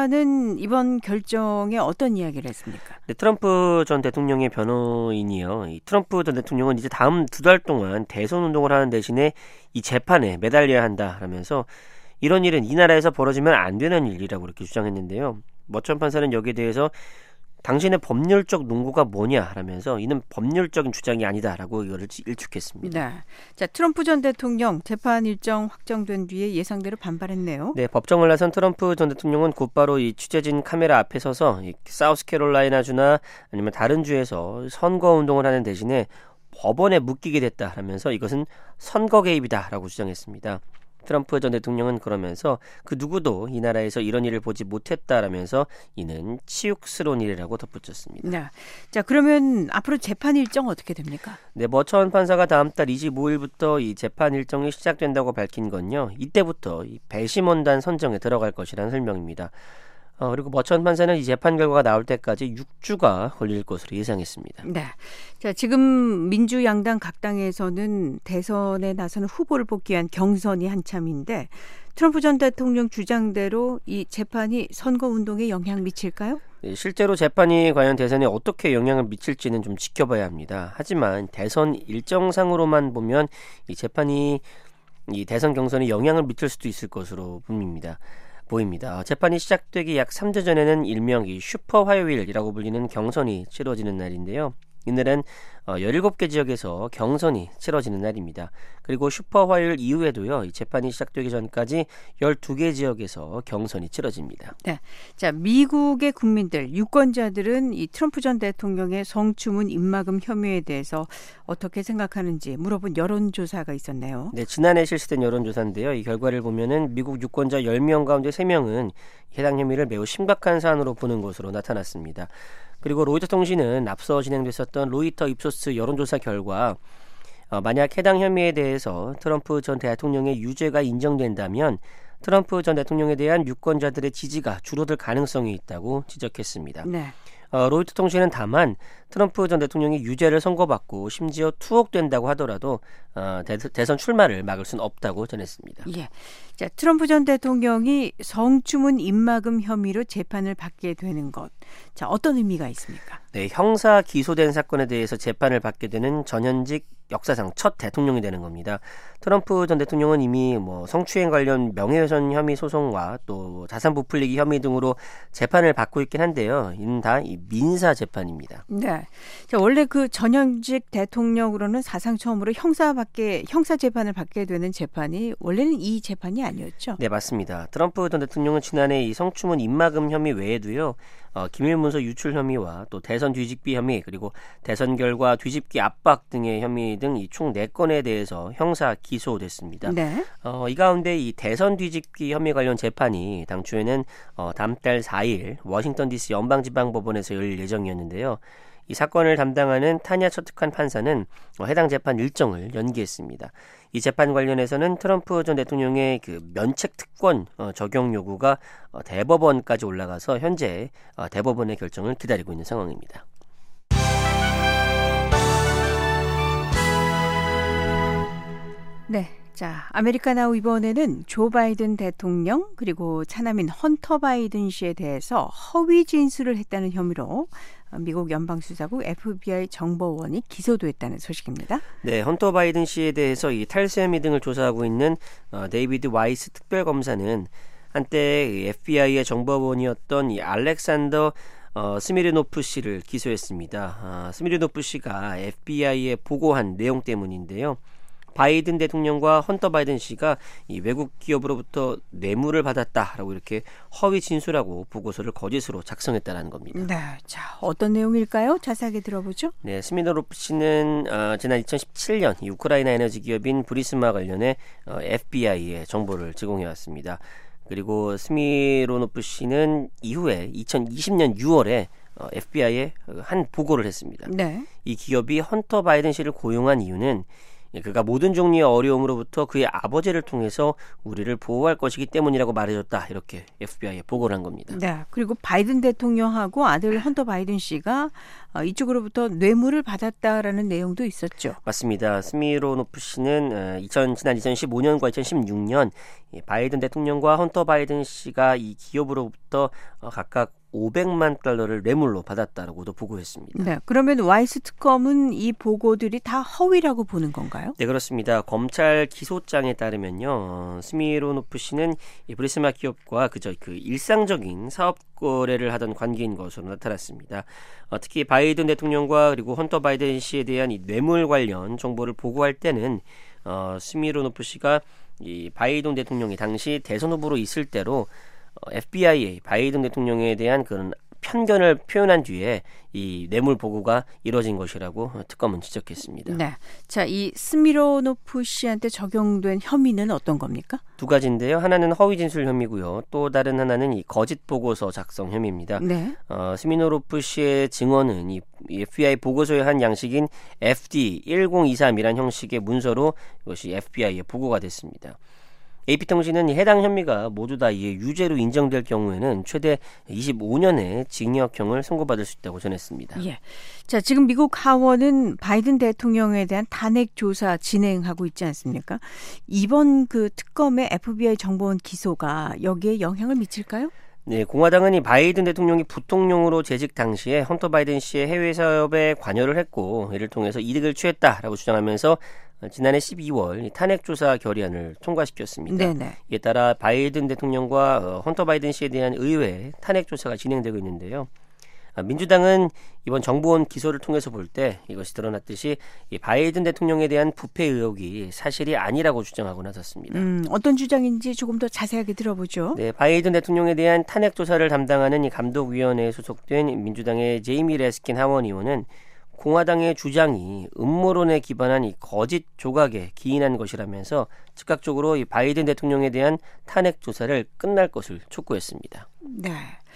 C: 판사는 이번 결정에 어떤 이야기를 했습니까?
G: 네, 트럼프 전 대통령의 변호인이요. 이 트럼프 전 대통령은 이제 다음 두 달 동안 대선 운동을 하는 대신에 이 재판에 매달려야 한다라면서 이런 일은 이 나라에서 벌어지면 안 되는 일이라고 이렇게 주장했는데요. 머천 판사는 여기에 대해서 당신의 법률적 논구가 뭐냐라면서 이는 법률적인 주장이 아니다라고 이거를 일축했습니다.
C: 네. 자, 트럼프 전 대통령 재판 일정 확정된 뒤에 예상대로 반발했네요.
G: 네, 법정을 나선 트럼프 전 대통령은 곧바로 이 취재진 카메라 앞에 서서 이 사우스캐롤라이나 주나 아니면 다른 주에서 선거 운동을 하는 대신에 법원에 묶이게 됐다라면서 이것은 선거 개입이다라고 주장했습니다. 트럼프 전 대통령은 그러면서 그 누구도 이 나라에서 이런 일을 보지 못했다라면서 이는 치욕스러운 일이라고 덧붙였습니다.
C: 네. 자, 그러면 앞으로 재판 일정 어떻게 됩니까?
G: 네, 머천 판사가 다음 달 이십오일부터 이 재판 일정이 시작된다고 밝힌 건요. 이때부터 이 배심원단 선정에 들어갈 것이라는 설명입니다. 어, 그리고 머천 판사는 이 재판 결과가 나올 때까지 육 주가 걸릴 것으로 예상했습니다.
C: 네. 자, 지금 민주양당 각 당에서는 대선에 나서는 후보를 뽑기 위한 경선이 한참인데 트럼프 전 대통령 주장대로 이 재판이 선거운동에 영향 미칠까요?
G: 네, 실제로 재판이 과연 대선에 어떻게 영향을 미칠지는 좀 지켜봐야 합니다. 하지만 대선 일정상으로만 보면 이 재판이 이 대선 경선에 영향을 미칠 수도 있을 것으로 보입니다. 보입니다. 재판이 시작되기 약 삼 주 전에는 일명 이 슈퍼 화요일이라고 불리는 경선이 치러지는 날인데요. 이날은 열일곱 개 지역에서 경선이 치러지는 날입니다. 그리고 슈퍼 화요일 이후에도요. 이 재판이 시작되기 전까지 열두 개 지역에서 경선이 치러집니다.
C: 네. 자, 미국의 국민들, 유권자들은 이 트럼프 전 대통령의 성추문 입막음 혐의에 대해서 어떻게 생각하는지 물어본 여론조사가 있었네요.
G: 네, 지난해 실시된 여론조사인데요. 이 결과를 보면은 미국 유권자 열 명 가운데 세 명은 해당 혐의를 매우 심각한 사안으로 보는 것으로 나타났습니다. 그리고 로이터 통신은 앞서 진행됐었던 로이터 입소스 여론조사 결과 어, 만약 해당 혐의에 대해서 트럼프 전 대통령의 유죄가 인정된다면 트럼프 전 대통령에 대한 유권자들의 지지가 줄어들 가능성이 있다고 지적했습니다.
C: 네.
G: 어, 로이터 통신은 다만 트럼프 전 대통령이 유죄를 선고받고 심지어 투옥된다고 하더라도 어, 대, 대선 출마를 막을 수는 없다고 전했습니다.
C: 예. 자, 트럼프 전 대통령이 성추문 입막음 혐의로 재판을 받게 되는 것. 자, 어떤 의미가 있습니까?
G: 네, 형사 기소된 사건에 대해서 재판을 받게 되는 전현직 역사상 첫 대통령이 되는 겁니다. 트럼프 전 대통령은 이미 뭐 성추행 관련 명예훼손 혐의 소송과 또 자산 부풀리기 혐의 등으로 재판을 받고 있긴 한데요. 이는 다 이 민사 재판입니다.
C: 네. 자, 원래 그 전현직 대통령으로는 사상 처음으로 형사 받게 형사 재판을 받게 되는 재판이 원래는 이 재판이 아니었죠.
G: 네, 맞습니다. 트럼프 전 대통령은 지난해 이 성추문 입막음 혐의 외에도요. 어, 기밀문서 유출 혐의와 또 대선 뒤집기 혐의 그리고 대선 결과 뒤집기 압박 등의 혐의 등 이 총 네 건에 대해서 형사 기소됐습니다.
C: 네.
G: 어, 이 가운데 이 대선 뒤집기 혐의 관련 재판이 당초에는 어, 다음 달 사 일 워싱턴 디씨 연방지방법원에서 열릴 예정이었는데요. 이 사건을 담당하는 타냐 처특한 판사는 어, 해당 재판 일정을 연기했습니다. 이 재판 관련해서는 트럼프 전 대통령의 그 면책 특권 어, 적용 요구가 어, 대법원까지 올라가서 현재 어, 대법원의 결정을 기다리고 있는 상황입니다.
C: 네. 자, 아메리카 나우 이번에는 조 바이든 대통령 그리고 차남인 헌터 바이든 씨에 대해서 허위 진술을 했다는 혐의로 미국 연방수사국 에프비아이 정보원이 기소됐다는 소식입니다.
G: 네, 헌터 바이든 씨에 대해서 이 탈세 혐의 등을 조사하고 있는 어, 데이비드 와이스 특별검사는 한때 에프비아이의 정보원이었던 이 알렉산더 어, 스미르노프 씨를 기소했습니다. 아, 스미르노프 씨가 에프비아이에 보고한 내용 때문인데요. 바이든 대통령과 헌터 바이든 씨가 이 외국 기업으로부터 뇌물을 받았다라고 이렇게 허위 진술하고 보고서를 거짓으로 작성했다는 겁니다.
C: 네, 자 어떤 내용일까요? 자세하게 들어보죠.
G: 네, 스미노로프 씨는 어, 지난 이천십칠 년 이 우크라이나 에너지 기업인 부리스마 관련해 어, 에프비아이에 정보를 제공해왔습니다. 그리고 스미로노프 씨는 이후에 이천이십 년 유월에 어, 에프비아이에 한 보고를 했습니다.
C: 네.
G: 이 기업이 헌터 바이든 씨를 고용한 이유는 그가 모든 종류의 어려움으로부터 그의 아버지를 통해서 우리를 보호할 것이기 때문이라고 말해줬다. 이렇게 에프비아이에 보고를 한 겁니다.
C: 네. 그리고 바이든 대통령하고 아들 헌터 바이든 씨가 이쪽으로부터 뇌물을 받았다라는 내용도 있었죠.
G: 맞습니다. 스미로노프 씨는 이천, 지난 이천십오 년과 이천십육 년 바이든 대통령과 헌터 바이든 씨가 이 기업으로부터 각각 오백만 달러를 뇌물로 받았다라고도 보고했습니다.
C: 네, 그러면 와이스 특검은 이 보고들이 다 허위라고 보는 건가요?
G: 네, 그렇습니다. 검찰 기소장에 따르면요, 어, 스미로노프 씨는 이 브리스마 기업과 그저 그 일상적인 사업 거래를 하던 관계인 것으로 나타났습니다. 어, 특히 바이든 대통령과 그리고 헌터 바이든 씨에 대한 이 뇌물 관련 정보를 보고할 때는 어, 스미로노프 씨가 이 바이든 대통령이 당시 대선 후보로 있을 때로 에프비아이에 바이든 대통령에 대한 그런 편견을 표현한 뒤에 이 뇌물 보고가 이뤄진 것이라고 특검은 지적했습니다.
C: 네, 자, 이 스미로노프 씨한테 적용된 혐의는 어떤 겁니까?
G: 두 가지인데요. 하나는 허위 진술 혐의고요. 또 다른 하나는 이 거짓 보고서 작성 혐의입니다.
C: 네.
G: 어, 스미노로프 씨의 증언은 이 에프비아이 보고서의 한 양식인 에프디 천이십삼이란 형식의 문서로 이것이 에프비아이에 보고가 됐습니다. 에이피통신은 해당 혐의가 모두 다 이에 유죄로 인정될 경우에는 최대 이십오 년의 징역형을 선고받을 수 있다고 전했습니다.
C: 예. 자, 지금 미국 하원은 바이든 대통령에 대한 탄핵 조사 진행하고 있지 않습니까? 이번 그 특검의 에프비아이 정보원 기소가 여기에 영향을 미칠까요?
G: 네, 공화당은 이 바이든 대통령이 부통령으로 재직 당시에 헌터 바이든 씨의 해외 사업에 관여를 했고 이를 통해서 이득을 취했다라고 주장하면서 지난해 십이월 탄핵조사 결의안을 통과시켰습니다.
C: 네네.
G: 이에 따라 바이든 대통령과 헌터 바이든 씨에 대한 의회 탄핵조사가 진행되고 있는데요. 민주당은 이번 정보원 기소를 통해서 볼 때 이것이 드러났듯이 이 바이든 대통령에 대한 부패 의혹이 사실이 아니라고 주장하고 나섰습니다.
C: 음, 어떤 주장인지 조금 더 자세하게 들어보죠.
G: 네, 바이든 대통령에 대한 탄핵 조사를 담당하는 이 감독위원회에 소속된 민주당의 제이미 레스킨 하원 의원은 공화당의 주장이 음모론에 기반한 이 거짓 조각에 기인한 것이라면서 즉각적으로 이 바이든 대통령에 대한 탄핵 조사를 끝날 것을 촉구했습니다.
C: 네.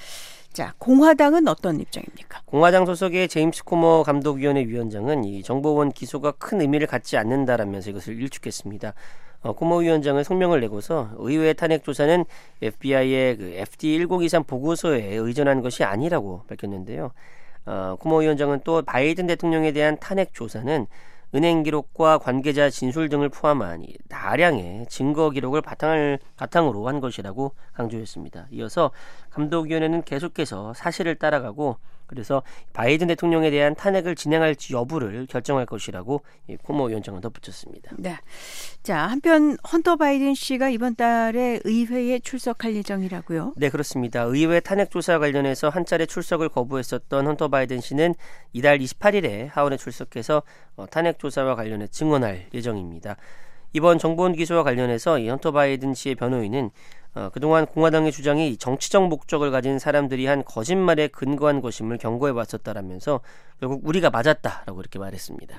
C: 자, 공화당은 어떤 입장입니까?
G: 공화당 소속의 제임스 코머 감독위원회 위원장은 이 정보원 기소가 큰 의미를 갖지 않는다라면서 이것을 일축했습니다. 어, 코머 위원장은 성명을 내고서 의회 탄핵 조사는 에프비아이의 그 에프디 천이십삼 보고서에 의존한 것이 아니라고 밝혔는데요. 어, 쿠모 위원장은 또 바이든 대통령에 대한 탄핵 조사는 은행 기록과 관계자 진술 등을 포함한 이 다량의 증거 기록을 바탕을, 바탕으로 한 것이라고 강조했습니다. 이어서 감독위원회는 계속해서 사실을 따라가고 그래서 바이든 대통령에 대한 탄핵을 진행할지 여부를 결정할 것이라고 쿠모 위원장은 덧붙였습니다.
C: 네. 자, 한편 헌터 바이든 씨가 이번 달에 의회에 출석할 예정이라고요?
G: 네, 그렇습니다. 의회 탄핵 조사 관련해서 한 차례 출석을 거부했었던 헌터 바이든 씨는 이달 이십팔일에 하원에 출석해서 탄핵 조사와 관련해 증언할 예정입니다. 이번 정보원 기소와 관련해서 이 헌터 바이든 씨의 변호인은 어, 그동안 공화당의 주장이 정치적 목적을 가진 사람들이 한 거짓말에 근거한 것임을 경고해 왔었다라면서 결국 우리가 맞았다라고 이렇게 말했습니다.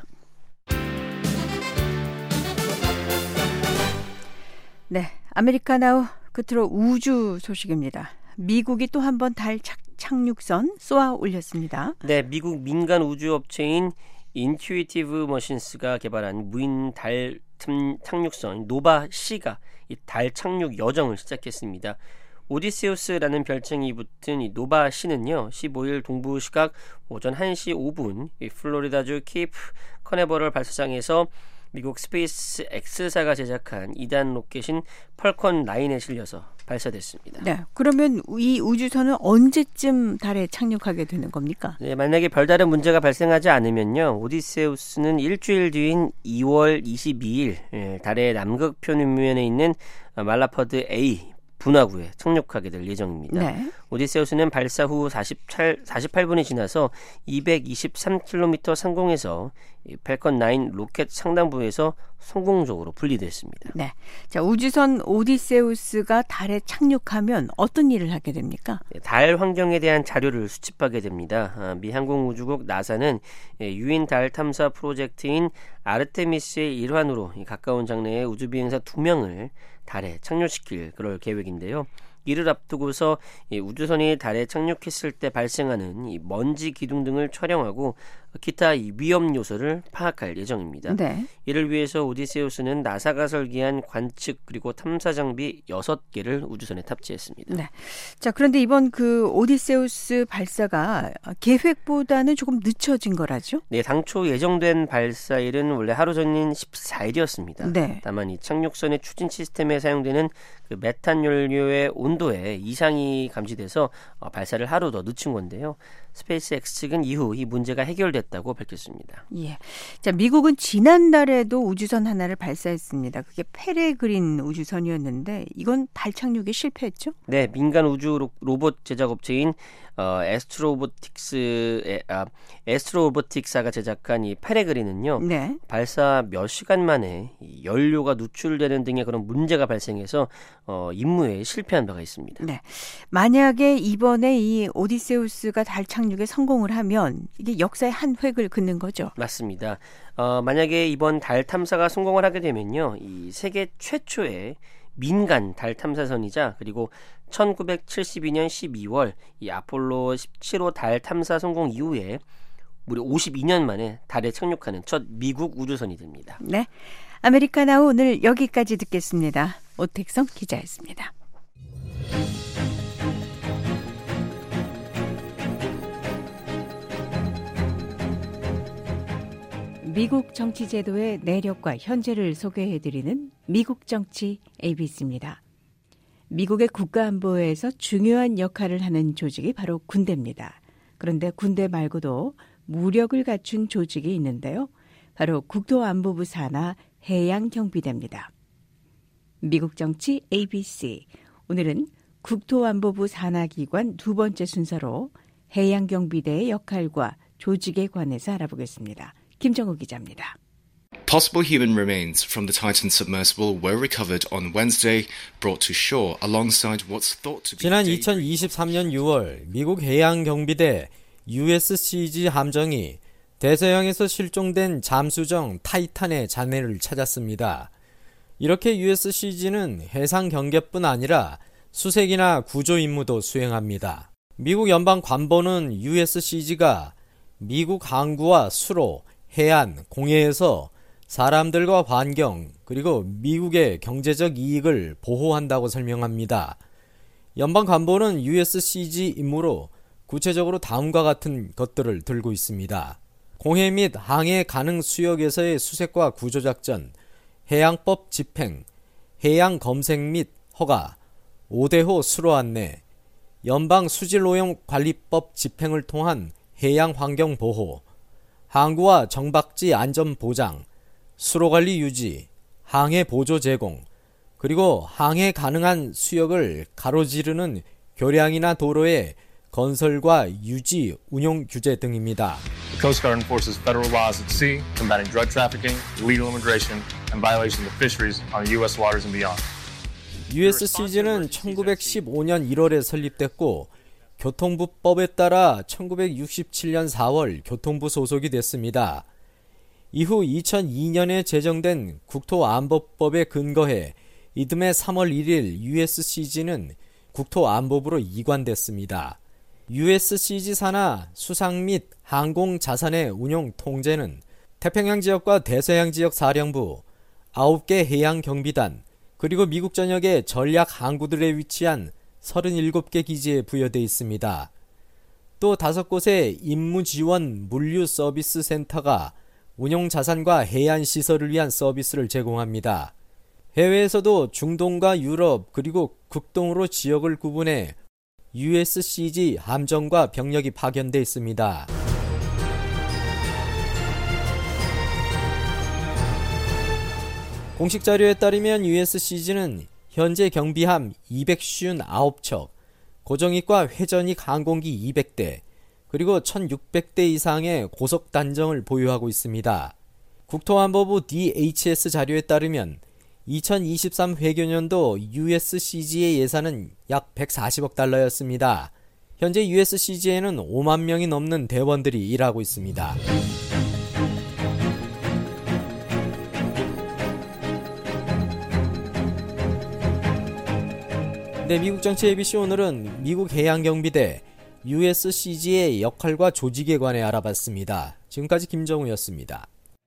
C: 네, 아메리카 나우 끝으로 우주 소식입니다. 미국이 또 한 번 달 착륙선 쏘아 올렸습니다.
G: 네, 미국 민간 우주업체인 인튜이티브 머신스가 개발한 무인 달 착륙선 노바-C가 이 달 착륙 여정을 시작했습니다. 오디세우스라는 별칭이 붙은 이 노바-C는요, 십오일 동부 시각 오전 한 시 오 분 이 플로리다주 케이프 커네버럴 발사장에서 미국 스페이스 X사가 제작한 이 단 로켓인 펄컨 나인에 실려서 발사됐습니다.
C: 네, 그러면 이 우주선은 언제쯤 달에 착륙하게 되는 겁니까?
G: 네, 만약에 별다른 문제가 발생하지 않으면요, 오디세우스는 일주일 뒤인 이월 이십이일 예, 달의 남극 표면에 있는 말라퍼드 A 분화구에 착륙하게 될 예정입니다.
C: 네.
G: 오디세우스는 발사 후 사십팔 분이 지나서 이백이십삼 킬로미터 상공에서 펠컨 나인 로켓 상단부에서 성공적으로 분리됐습니다.
C: 네. 자, 우주선 오디세우스가 달에 착륙하면 어떤 일을 하게 됩니까?
G: 달 환경에 대한 자료를 수집하게 됩니다. 미 항공우주국 나사는 유인 달 탐사 프로젝트인 아르테미스의 일환으로 가까운 장래에 우주비행사 두 명을 달에 착륙시킬 그럴 계획인데요. 이를 앞두고서 이 우주선이 달에 착륙했을 때 발생하는 이 먼지 기둥 등을 촬영하고 기타 이 위험 요소를 파악할 예정입니다.
C: 네.
G: 이를 위해서 오디세우스는 나사가 설계한 관측 그리고 탐사 장비 여섯 개를 우주선에 탑재했습니다.
C: 네. 자, 그런데 이번 그 오디세우스 발사가 계획보다는 조금 늦춰진 거라죠?
G: 네, 당초 예정된 발사일은 원래 하루 전인 십사일이었습니다.
C: 네.
G: 다만 이 착륙선의 추진 시스템에 사용되는 그 메탄 연료의 온도에 이상이 감지돼서 어, 발사를 하루 더 늦춘 건데요. 스페이스X 측은 이후 이 문제가 해결됐다고 밝혔습니다.
C: 예. 자, 미국은 지난달에도 우주선 하나를 발사했습니다. 그게 페레그린 우주선이었는데 이건 달 착륙에 실패했죠?
G: 네, 민간 우주 로봇 제작업체인 어, 에스트로보틱스 아, 에스트로보틱사가 제작한 이 페레그린은요.
C: 네.
G: 발사 몇 시간 만에 이 연료가 누출되는 등의 그런 문제가 발생해서 어, 임무에 실패한 바가 있습니다.
C: 네. 만약에 이번에 이 오디세우스가 달 착륙에 성공을 하면 이게 역사의 한 획을 긋는 거죠.
G: 맞습니다. 어, 만약에 이번 달 탐사가 성공을 하게 되면요, 이 세계 최초의 민간 달 탐사선이자 그리고 천구백칠십이년 십이월 이 아폴로 십칠 호 달 탐사 성공 이후에 무려 오십이년 만에 달에 착륙하는 첫 미국 우주선이 됩니다.
C: 네. 아메리카나우 오늘 여기까지 듣겠습니다. 오택성 기자였습니다. 미국 정치 제도의 내력과 현재를 소개해드리는 미국 정치 에이비씨입니다. 미국의 국가안보에서 중요한 역할을 하는 조직이 바로 군대입니다. 그런데 군대 말고도 무력을 갖춘 조직이 있는데요. 바로 국토안보부 산하 해양경비대입니다. 미국 정치 에이비씨, 오늘은 국토안보부 산하기관 두 번째 순서로 해양경비대의 역할과 조직에 관해서 알아보겠습니다. 김정우 기자입니다.
H: Possible human remains from the Titan submersible were recovered on Wednesday, brought to shore alongside what's thought to be
F: 지난 이천이십삼년 유월 미국 해양경비대 유에스씨지 함정이 대서양에서 실종된 잠수정 타이탄의 잔해를 찾았습니다. 이렇게 유에스씨지는 해상 경계뿐 아니라 수색이나 구조 임무도 수행합니다. 미국 연방관보는 유에스씨지가 미국 항구와 수로, 해안, 공해에서 사람들과 환경 그리고 미국의 경제적 이익을 보호한다고 설명합니다. 연방관보는 유에스씨지 임무로 구체적으로 다음과 같은 것들을 들고 있습니다. 공해 및 항해 가능 수역에서의 수색과 구조작전, 해양법 집행, 해양 검색 및 허가, 오대호 수로 안내, 연방 수질오염 관리법 집행을 통한 해양 환경 보호, 항구와 정박지 안전 보장, 수로관리 유지, 항해 보조 제공, 그리고 항해 가능한 수역을 가로지르는 교량이나 도로의 건설과 유지, 운용 규제 등입니다.
I: The Coast Guard enforces federal laws at sea, combating drug trafficking, illegal immigration, and violations of fisheries on U S waters and beyond. 유에스씨지는
F: 천구백십오년 일월에 설립됐고 교통부법에 따라 천구백육십칠년 사월 교통부 소속이 됐습니다. 이후 이천이년에 제정된 국토안보법에 근거해 이듬해 삼월 일일 유에스씨지는 국토안보부로 이관됐습니다. 유에스씨지 산하 수상 및 항공 자산의 운용 통제는 태평양 지역과 대서양 지역 사령부, 아홉 개 해양 경비단, 그리고 미국 전역의 전략 항구들에 위치한 서른일곱 개 기지에 부여되어 있습니다. 또 다섯 곳의 임무지원 물류 서비스 센터가 운용 자산과 해안 시설을 위한 서비스를 제공합니다. 해외에서도 중동과 유럽 그리고 극동으로 지역을 구분해 유에스씨지 함정과 병력이 파견돼 있습니다. 공식 자료에 따르면 유에스씨지는 현재 경비함 이백오십구 척, 고정익과 회전익 항공기 이백 대, 그리고 천육백 대 이상의 고속 단정을 보유하고 있습니다. 국토안보부 디에이치에스 자료에 따르면 이천이십삼 회계년도 유에스씨지의 예산은 약 백사십억 달러였습니다. 현재 유에스씨지에는 오만 명이 넘는 대원들이 일하고 있습니다. 네, 미국 정치 에이비씨 오늘은 미국 해양경비대 유에스씨지의 역할과 조직에 관해 알아봤습니다. 지금까지 김정우였습니다.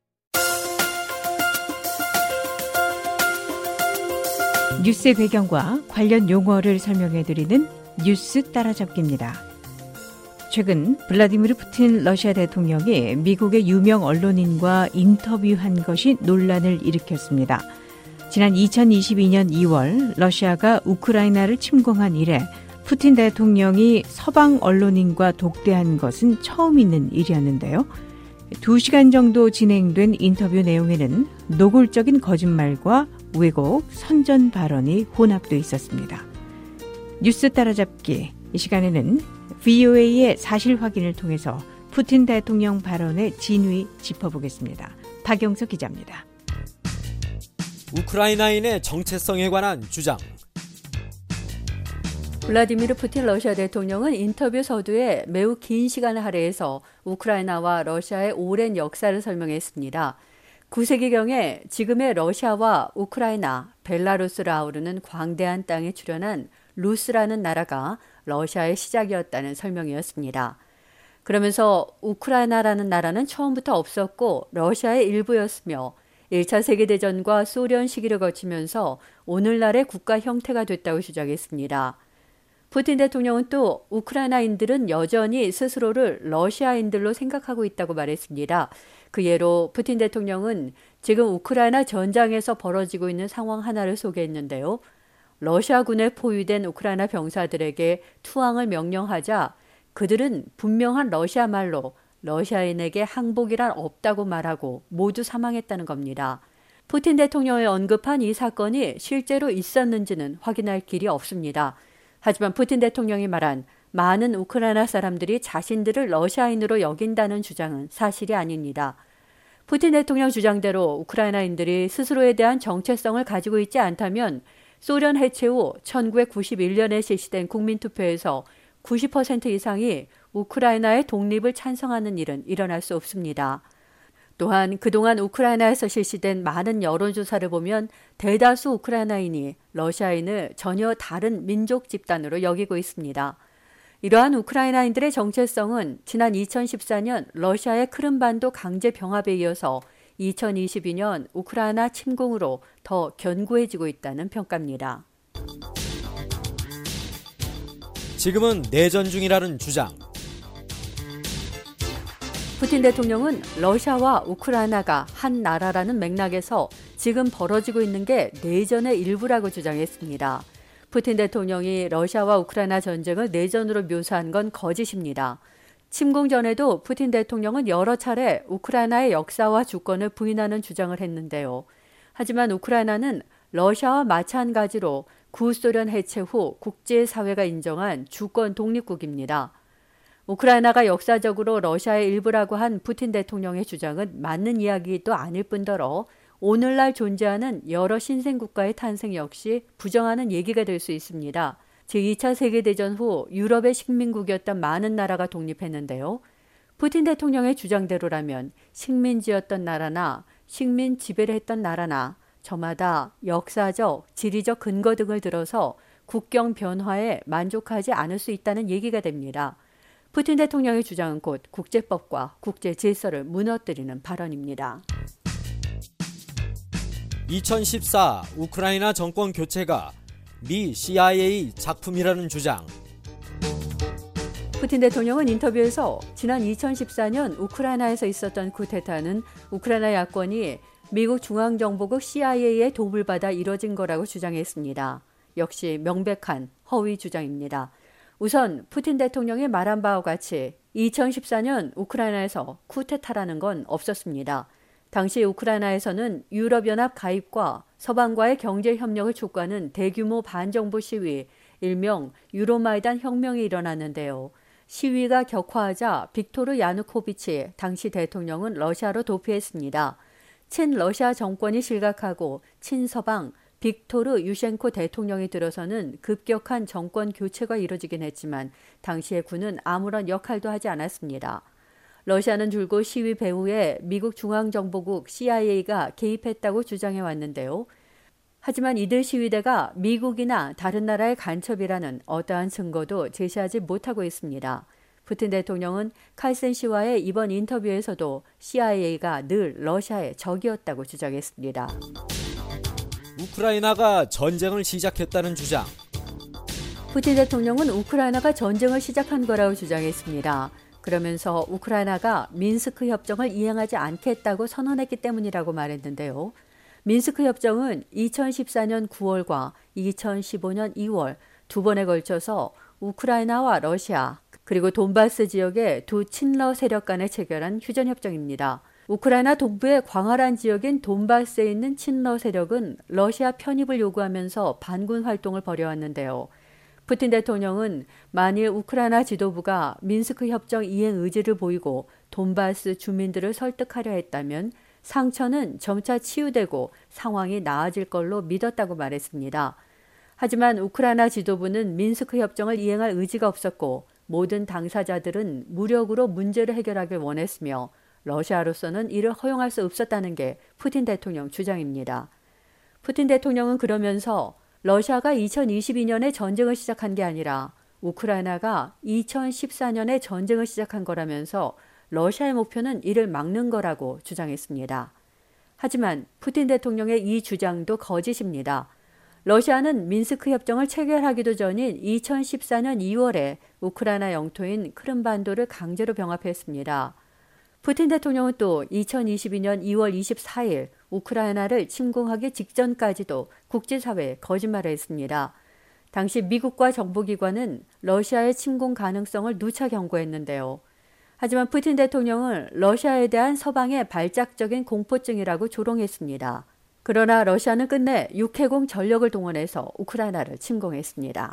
C: 뉴스의 배경과 관련 용어를 설명해드리는 뉴스 따라잡기입니다. 최근 블라디미르 푸틴 러시아 대통령이 미국의 유명 언론인과 인터뷰한 것이 논란을 일으켰습니다. 지난 이천이십이년 이월 러시아가 우크라이나를 침공한 이래 푸틴 대통령이 서방 언론인과 독대한 것은 처음 있는 일이었는데요. 두 시간 정도 진행된 인터뷰 내용에는 노골적인 거짓말과 왜곡, 선전 발언이 혼합돼 있었습니다. 뉴스 따라잡기, 이 시간에는 브이오에이의 사실 확인을 통해서 푸틴 대통령 발언의 진위 짚어보겠습니다. 박영석 기자입니다.
F: 우크라이나인의 정체성에 관한 주장.
J: 블라디미르 푸틴 러시아 대통령은 인터뷰 서두에 매우 긴 시간을 할애해서 우크라이나와 러시아의 오랜 역사를 설명했습니다. 구 세기경에 지금의 러시아와 우크라이나, 벨라루스를 아우르는 광대한 땅에 출현한 루스라는 나라가 러시아의 시작이었다는 설명이었습니다. 그러면서 우크라이나라는 나라는 처음부터 없었고 러시아의 일부였으며 일 차 세계대전과 소련 시기를 거치면서 오늘날의 국가 형태가 됐다고 주장했습니다. 푸틴 대통령은 또 우크라이나인들은 여전히 스스로를 러시아인들로 생각하고 있다고 말했습니다. 그 예로 푸틴 대통령은 지금 우크라이나 전장에서 벌어지고 있는 상황 하나를 소개했는데요. 러시아군에 포위된 우크라이나 병사들에게 투항을 명령하자 그들은 분명한 러시아 말로 러시아인에게 항복이란 없다고 말하고 모두 사망했다는 겁니다. 푸틴 대통령이 언급한 이 사건이 실제로 있었는지는 확인할 길이 없습니다. 하지만 푸틴 대통령이 말한 많은 우크라이나 사람들이 자신들을 러시아인으로 여긴다는 주장은 사실이 아닙니다. 푸틴 대통령 주장대로 우크라이나인들이 스스로에 대한 정체성을 가지고 있지 않다면 소련 해체 후 천구백구십일년에 실시된 국민투표에서 구십 퍼센트 이상이 우크라이나의 독립을 찬성하는 일은 일어날 수 없습니다. 또한 그동안 우크라이나에서 실시된 많은 여론조사를 보면 대다수 우크라이나인이 러시아인을 전혀 다른 민족 집단으로 여기고 있습니다. 이러한 우크라이나인들의 정체성은 지난 이천십사년 러시아의 크림반도 강제 병합에 이어서 이천이십이년 우크라이나 침공으로 더 견고해지고 있다는 평가입니다.
F: 지금은 내전 중이라는 주장.
J: 푸틴 대통령은 러시아와 우크라이나가 한 나라라는 맥락에서 지금 벌어지고 있는 게 내전의 일부라고 주장했습니다. 푸틴 대통령이 러시아와 우크라이나 전쟁을 내전으로 묘사한 건 거짓입니다. 침공 전에도 푸틴 대통령은 여러 차례 우크라이나의 역사와 주권을 부인하는 주장을 했는데요. 하지만 우크라이나는 러시아와 마찬가지로 구소련 해체 후 국제사회가 인정한 주권 독립국입니다. 우크라이나가 역사적으로 러시아의 일부라고 한 푸틴 대통령의 주장은 맞는 이야기도 아닐 뿐더러 오늘날 존재하는 여러 신생국가의 탄생 역시 부정하는 얘기가 될 수 있습니다. 제이 차 세계대전 후 유럽의 식민국이었던 많은 나라가 독립했는데요. 푸틴 대통령의 주장대로라면 식민지였던 나라나 식민 지배를 했던 나라나 저마다 역사적, 지리적 근거 등을 들어서 국경 변화에 만족하지 않을 수 있다는 얘기가 됩니다. 푸틴 대통령의 주장은 곧 국제법과 국제 질서를 무너뜨리는 발언입니다.
K: 이천십사 우크라이나 정권 교체가 미 씨아이에이 작품이라는 주장.
J: 푸틴 대통령은 인터뷰에서 지난 이천십사 년 우크라이나에서 있었던 쿠데타는 우크라이나 야권이 미국 중앙정보국 씨아이에이의 도움을 받아 이뤄진 거라고 주장했습니다. 역시 명백한 허위 주장입니다. 우선 푸틴 대통령이 말한 바와 같이 이천십사 년 우크라이나에서 쿠데타라는 건 없었습니다. 당시 우크라이나에서는 유럽연합 가입과 서방과의 경제협력을 촉구하는 대규모 반정부 시위, 일명 유로마이단 혁명이 일어났는데요. 시위가 격화하자 빅토르 야누코비치 당시 대통령은 러시아로 도피했습니다. 친러시아 정권이 실각하고 친서방 빅토르 유셴코 대통령이 들어서는 급격한 정권 교체가 이뤄지긴 했지만 당시의 군은 아무런 역할도 하지 않았습니다. 러시아는 줄곧 시위 배후에 미국 중앙정보국 씨아이에이가 개입했다고 주장해 왔는데요. 하지만 이들 시위대가 미국이나 다른 나라의 간첩이라는 어떠한 증거도 제시하지 못하고 있습니다. 푸틴 대통령은 칼센 씨와의 이번 인터뷰에서도 씨아이에이가 늘 러시아의 적이었다고 주장했습니다.
K: 우크라이나가 전쟁을 시작했다는 주장.
J: 푸틴 대통령은 우크라이나가 전쟁을 시작한 거라고 주장했습니다. 그러면서 우크라이나가 미न्스크 협정을 이행하지 않겠다고 선언했기 때문이라고 말했는데요. 미न्스크 협정은 이천십사 년 구월과 이천십오 년 이월 두 번에 걸쳐서 우크라이나와 러시아 그리고 돈바스 지역의 두 친러 세력 간에 체결한 휴전협정입니다. 우크라이나 동부의 광활한 지역인 돈바스에 있는 친러 세력은 러시아 편입을 요구하면서 반군 활동을 벌여왔는데요. 푸틴 대통령은 만일 우크라이나 지도부가 미न्스크 협정 이행 의지를 보이고 돈바스 주민들을 설득하려 했다면 상처는 점차 치유되고 상황이 나아질 걸로 믿었다고 말했습니다. 하지만 우크라이나 지도부는 미न्스크 협정을 이행할 의지가 없었고 모든 당사자들은 무력으로 문제를 해결하길 원했으며 러시아로서는 이를 허용할 수 없었다는 게 푸틴 대통령 주장입니다. 푸틴 대통령은 그러면서 러시아가 이천이십이 년에 전쟁을 시작한 게 아니라 우크라이나가 이천십사 년에 전쟁을 시작한 거라면서 러시아의 목표는 이를 막는 거라고 주장했습니다. 하지만 푸틴 대통령의 이 주장도 거짓입니다. 러시아는 미न्스크 협정을 체결하기도 전인 이천십사 년 이월에 우크라이나 영토인 크림반도를 강제로 병합했습니다. 푸틴 대통령은 또 이천이십이 년 이월 이십사일 우크라이나를 침공하기 직전까지도 국제사회에 거짓말을 했습니다. 당시 미국과 정보기관은 러시아의 침공 가능성을 누차 경고했는데요. 하지만 푸틴 대통령은 러시아에 대한 서방의 발작적인 공포증이라고 조롱했습니다. 그러나 러시아는 끝내 육해공 전력을 동원해서 우크라이나를 침공했습니다.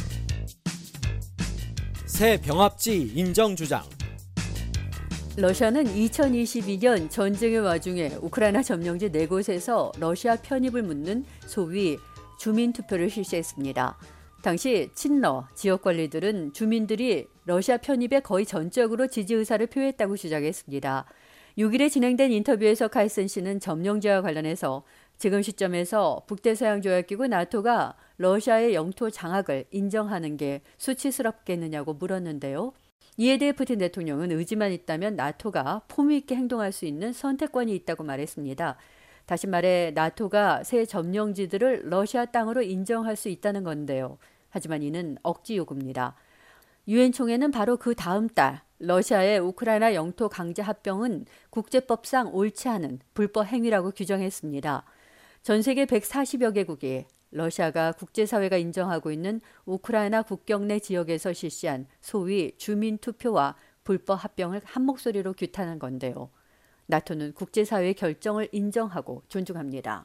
K: 새 병합지 인정 주장.
J: 러시아는 이천이십이 년 전쟁의 와중에 우크라이나 점령지 네 곳에서 러시아 편입을 묻는 소위 주민투표를 실시했습니다. 당시 친러 지역 관리들은 주민들이 러시아 편입에 거의 전적으로 지지 의사를 표했다고 주장했습니다. 육 일에 진행된 인터뷰에서 칼슨 씨는 점령지와 관련해서 지금 시점에서 북대서양조약기구 나토가 러시아의 영토 장악을 인정하는 게 수치스럽겠느냐고 물었는데요. 이에 대해 푸틴 대통령은 의지만 있다면 나토가 폼 있게 행동할 수 있는 선택권이 있다고 말했습니다. 다시 말해 나토가 새 점령지들을 러시아 땅으로 인정할 수 있다는 건데요. 하지만 이는 억지 요구입니다. 유엔 총회는 바로 그 다음 달 러시아의 우크라이나 영토 강제 합병은 국제법상 옳지 않은 불법 행위라고 규정했습니다. 전 세계 백사십여 개국이 러시아가 국제사회가 인정하고 있는 우크라이나 국경 내 지역에서 실시한 소위 주민투표와 불법 합병을 한 목소리로 규탄한 건데요. 나토는 국제사회의 결정을 인정하고 존중합니다.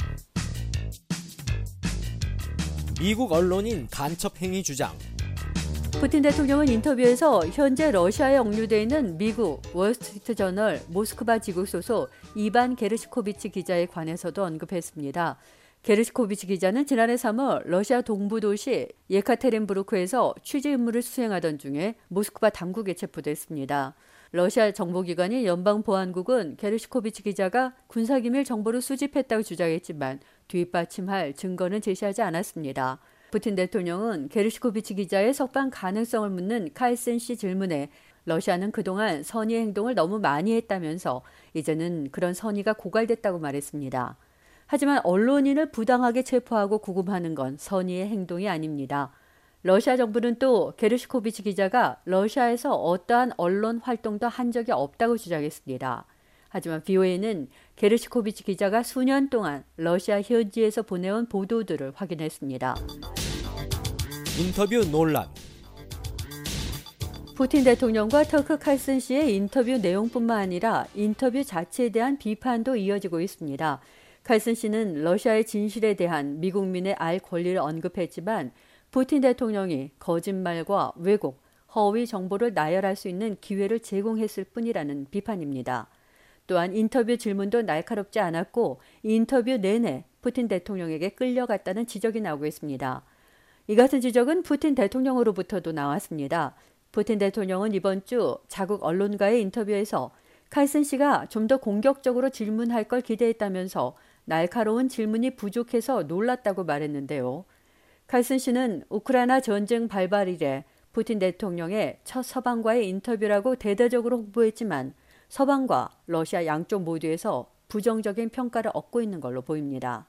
K: 미국 언론인 간첩행위 주장.
J: 푸틴 대통령은 인터뷰에서 현재 러시아에 억류되어 있는 미국 월스트리트 저널 모스크바 지국 소속 이반 게르시코비치 기자에 관해서도 언급했습니다. 게르시코비치 기자는 지난해 삼월 러시아 동부 도시 예카테린부르크에서 취재 임무를 수행하던 중에 모스크바 당국에 체포됐습니다. 러시아 정보기관인 연방보안국은 게르시코비치 기자가 군사기밀 정보를 수집했다고 주장했지만 뒷받침할 증거는 제시하지 않았습니다. 푸틴 대통령은 게르시코비치 기자의 석방 가능성을 묻는 칼슨 씨 질문에 러시아는 그동안 선의의 행동을 너무 많이 했다면서 이제는 그런 선의가 고갈됐다고 말했습니다. 하지만 언론인을 부당하게 체포하고 구금하는 건 선의의 행동이 아닙니다. 러시아 정부는 또 게르시코비치 기자가 러시아에서 어떠한 언론 활동도 한 적이 없다고 주장했습니다. 하지만 브이오에이는 게르시코비치 기자가 수년 동안 러시아 현지에서 보내온 보도들을 확인했습니다.
K: 인터뷰 논란.
J: 푸틴 대통령과 터크 칼슨 씨의 인터뷰 내용뿐만 아니라 인터뷰 자체에 대한 비판도 이어지고 있습니다. 칼슨 씨는 러시아의 진실에 대한 미국민의 알 권리를 언급했지만 푸틴 대통령이 거짓말과 왜곡, 허위 정보를 나열할 수 있는 기회를 제공했을 뿐이라는 비판입니다. 또한 인터뷰 질문도 날카롭지 않았고 인터뷰 내내 푸틴 대통령에게 끌려갔다는 지적이 나오고 있습니다. 이 같은 지적은 푸틴 대통령으로부터도 나왔습니다. 푸틴 대통령은 이번 주 자국 언론과의 인터뷰에서 칼슨 씨가 좀 더 공격적으로 질문할 걸 기대했다면서 날카로운 질문이 부족해서 놀랐다고 말했는데요. 칼슨 씨는 우크라이나 전쟁 발발 이래 푸틴 대통령의 첫 서방과의 인터뷰라고 대대적으로 홍보했지만 서방과 러시아 양쪽 모두에서 부정적인 평가를 얻고 있는 걸로 보입니다.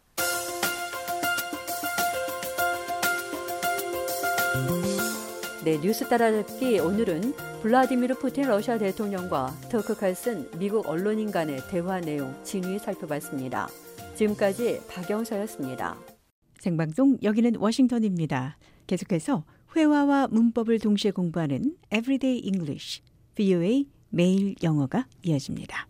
J: 네, 뉴스 따라잡기 오늘은 블라디미르 푸틴 러시아 대통령과 터크 칼슨 미국 언론인 간의 대화 내용 진위 살펴봤습니다. 지금까지 박영서였습니다.
C: 생방송 여기는 워싱턴입니다. 계속해서 회화와 문법을 동시에 공부하는 Everyday English, 브이오에이 매일 영어가 이어집니다.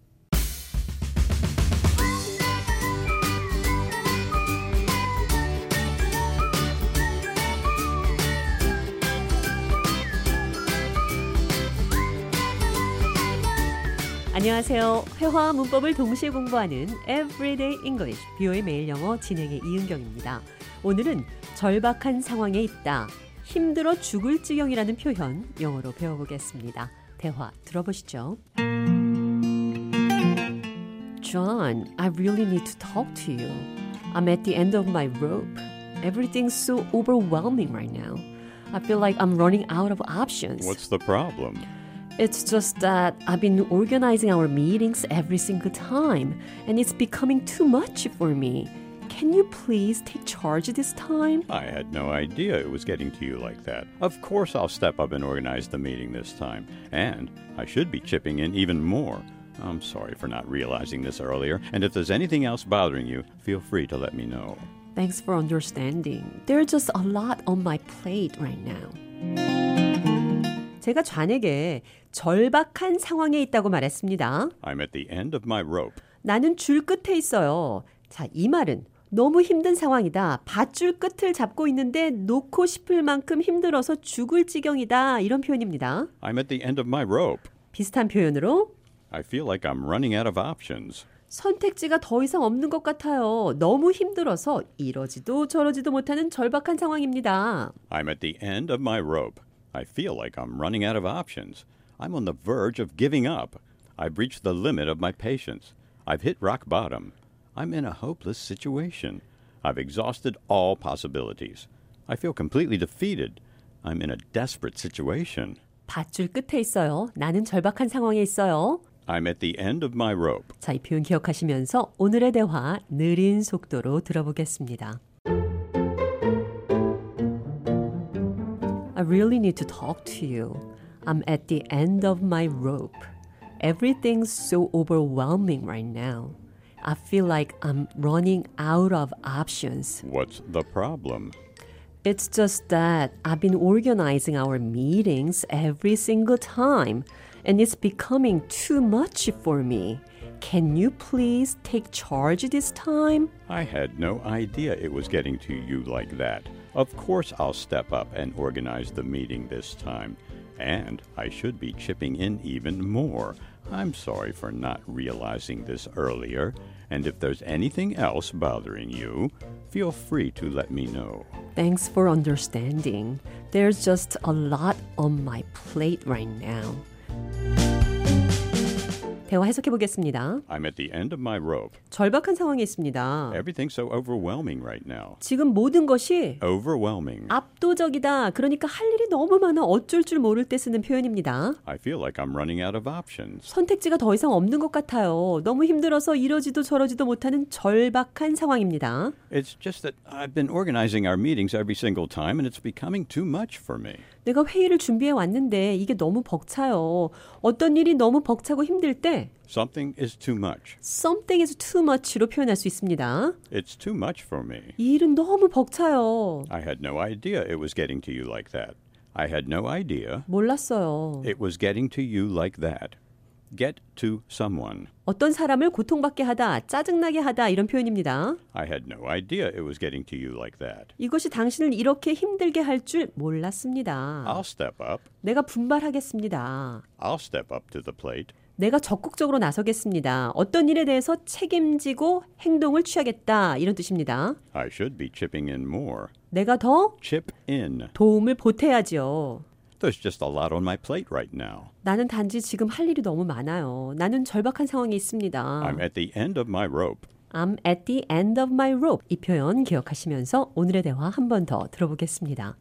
L: 안녕하세요. 회화와 문법을 동시에 공부하는 Everyday English, 브이오에이 매일 영어 진행의 이은경입니다. 오늘은 절박한 상황에 있다, 힘들어 죽을 지경이라는 표현 영어로 배워보겠습니다. 대화 들어보시죠. John, I really need to talk to you. I'm at the end of my rope. Everything's so overwhelming right now. I feel like I'm running out of options.
M: What's the problem?
L: It's just that I've been organizing our meetings every single time, and it's becoming too much for me. Can you please take charge this time?
M: I had no idea it was getting to you like that. Of course I'll step up and organize the meeting this time. And I should be chipping in even more. I'm sorry for not realizing this earlier, and if there's anything else bothering you, feel free to let me know.
L: Thanks for understanding. There's just a lot on my plate right now. 제가 좌에게 절박한 상황에 있다고 말했습니다.
M: I'm at the end of my rope.
L: 나는 줄 끝에 있어요. 자, 이 말은 너무 힘든 상황이다. 밧줄 끝을 잡고 있는데 놓고 싶을 만큼 힘들어서 죽을 지경이다. 이런 표현입니다.
M: I'm at the end of my rope.
L: 비슷한 표현으로
M: I feel like I'm running out of options.
L: 선택지가 더 이상 없는 것 같아요. 너무 힘들어서 이러지도 저러지도 못하는 절박한 상황입니다.
M: I'm at the end of my rope. I feel like I'm running out of options. I'm on the verge of giving up. I've reached the limit of my patience. I've hit rock bottom. I'm in a hopeless situation. I've exhausted all possibilities. I feel completely defeated. I'm in a desperate situation.
L: 밧줄 끝에 있어요. 나는 절박한 상황에 있어요.
M: I'm at the end of my rope.
L: 자, 이 표현 기억하시면서 오늘의 대화 느린 속도로 들어보겠습니다. I really need to talk to you. I'm at the end of my rope. Everything's so overwhelming right now. I feel like I'm running out of options.
M: What's the problem?
L: It's just that I've been organizing our meetings every single time, and it's becoming too much for me. Can you please take charge this time?
M: I had no idea it was getting to you like that. Of course I'll step up and organize the meeting this time. And I should be chipping in even more. I'm sorry for not realizing this earlier. And if there's anything else bothering you, feel free to let me know.
L: Thanks for understanding. There's just a lot on my plate right now. 대화 해석해 보겠습니다.
M: I'm at the end of my rope.
L: 절박한 상황에 있습니다.
M: Everything's so overwhelming right now.
L: 지금 모든 것이
M: Overwhelming.
L: 압도적이다. 그러니까 할 일이 너무 많아 어쩔 줄 모를 때 쓰는 표현입니다.
M: I feel like I'm running out of options.
L: 선택지가 더 이상 없는 것 같아요. 너무 힘들어서 이러지도 저러지도 못하는 절박한 상황입니다.
M: It's just that I've been organizing our meetings every single time and it's becoming too much for me.
L: 내가 회의를 준비해 왔는데 이게 너무 벅차요. 어떤 일이 너무 벅차고 힘들 때
M: Something is too much.
L: Something is too much로 표현할 수 있습니다.
M: It's too much for me.
L: 이 일은 너무 벅차요.
M: I had no idea it was getting to you like that. I had no idea.
L: 몰랐어요.
M: It was getting to you like that. Get to someone.
L: 어떤 사람을 고통받게 하다, 짜증나게 하다 이런 표현입니다.
M: I had no idea it was getting to you like that.
L: 이것이 당신을 이렇게 힘들게 할 줄 몰랐습니다.
M: I'll step up.
L: 내가 분발하겠습니다.
M: I'll step up to the plate.
L: 내가 적극적으로 나서겠습니다. 어떤 일에 대해서 책임지고 행동을 취하겠다 이런 뜻입니다.
M: I should be chipping in more.
L: 내가 더
M: Chip in.
L: 도움을 보태야지요.
M: There's just a lot on my plate right now.
L: 나는 단지 지금 할 일이 너무 많아요. 나는 절박한 상황에 있습니다.
M: I'm at the end of my rope.
L: I'm at the end of my rope. 이 표현 기억하시면서 오늘의 대화 한 번 더 들어보겠습니다.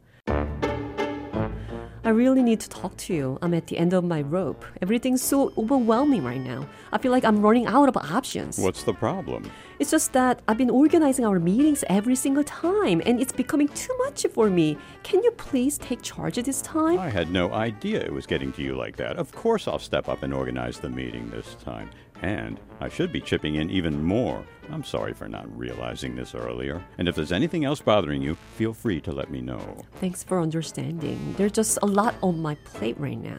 L: I really need to talk to you. I'm at the end of my rope. Everything's so overwhelming right now. I feel like I'm running out of options.
M: What's the problem?
L: It's just that I've been organizing our meetings every single time, and it's becoming too much for me. Can you please take charge this time?
M: I had no idea it was getting to you like that. Of course I'll step up and organize the meeting this time. And I should be chipping in even more. I'm sorry for not realizing this earlier. And if there's anything else bothering you, feel free to let me know.
L: Thanks for understanding. There's just a lot on my plate right now.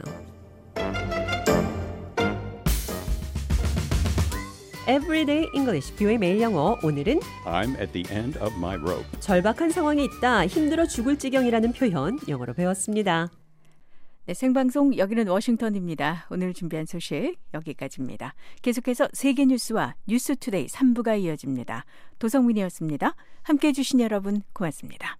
L: Everyday English, 비오의 매일 영어. 오늘은
M: I'm at the end of my rope.
L: 절박한 상황에 있다, 힘들어 죽을 지경이라는 표현 영어로 배웠습니다.
C: 네, 생방송 여기는 워싱턴입니다. 오늘 준비한 소식 여기까지입니다. 계속해서 세계 뉴스와 뉴스투데이 삼 부가 이어집니다. 도성민이었습니다. 함께해 주신 여러분 고맙습니다.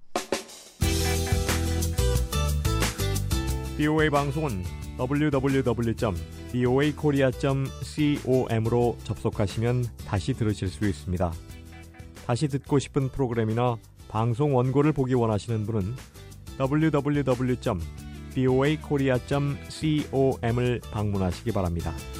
N: 비오에이 방송은 더블유 더블유 더블유 점 비오에이 코리아 점 com으로 접속하시면 다시 들으실 수 있습니다. 다시 듣고 싶은 프로그램이나 방송 원고를 보기 원하시는 분은 더블유 더블유 더블유 점 비오에이 코리아 점 com을 방문하시기 바랍니다.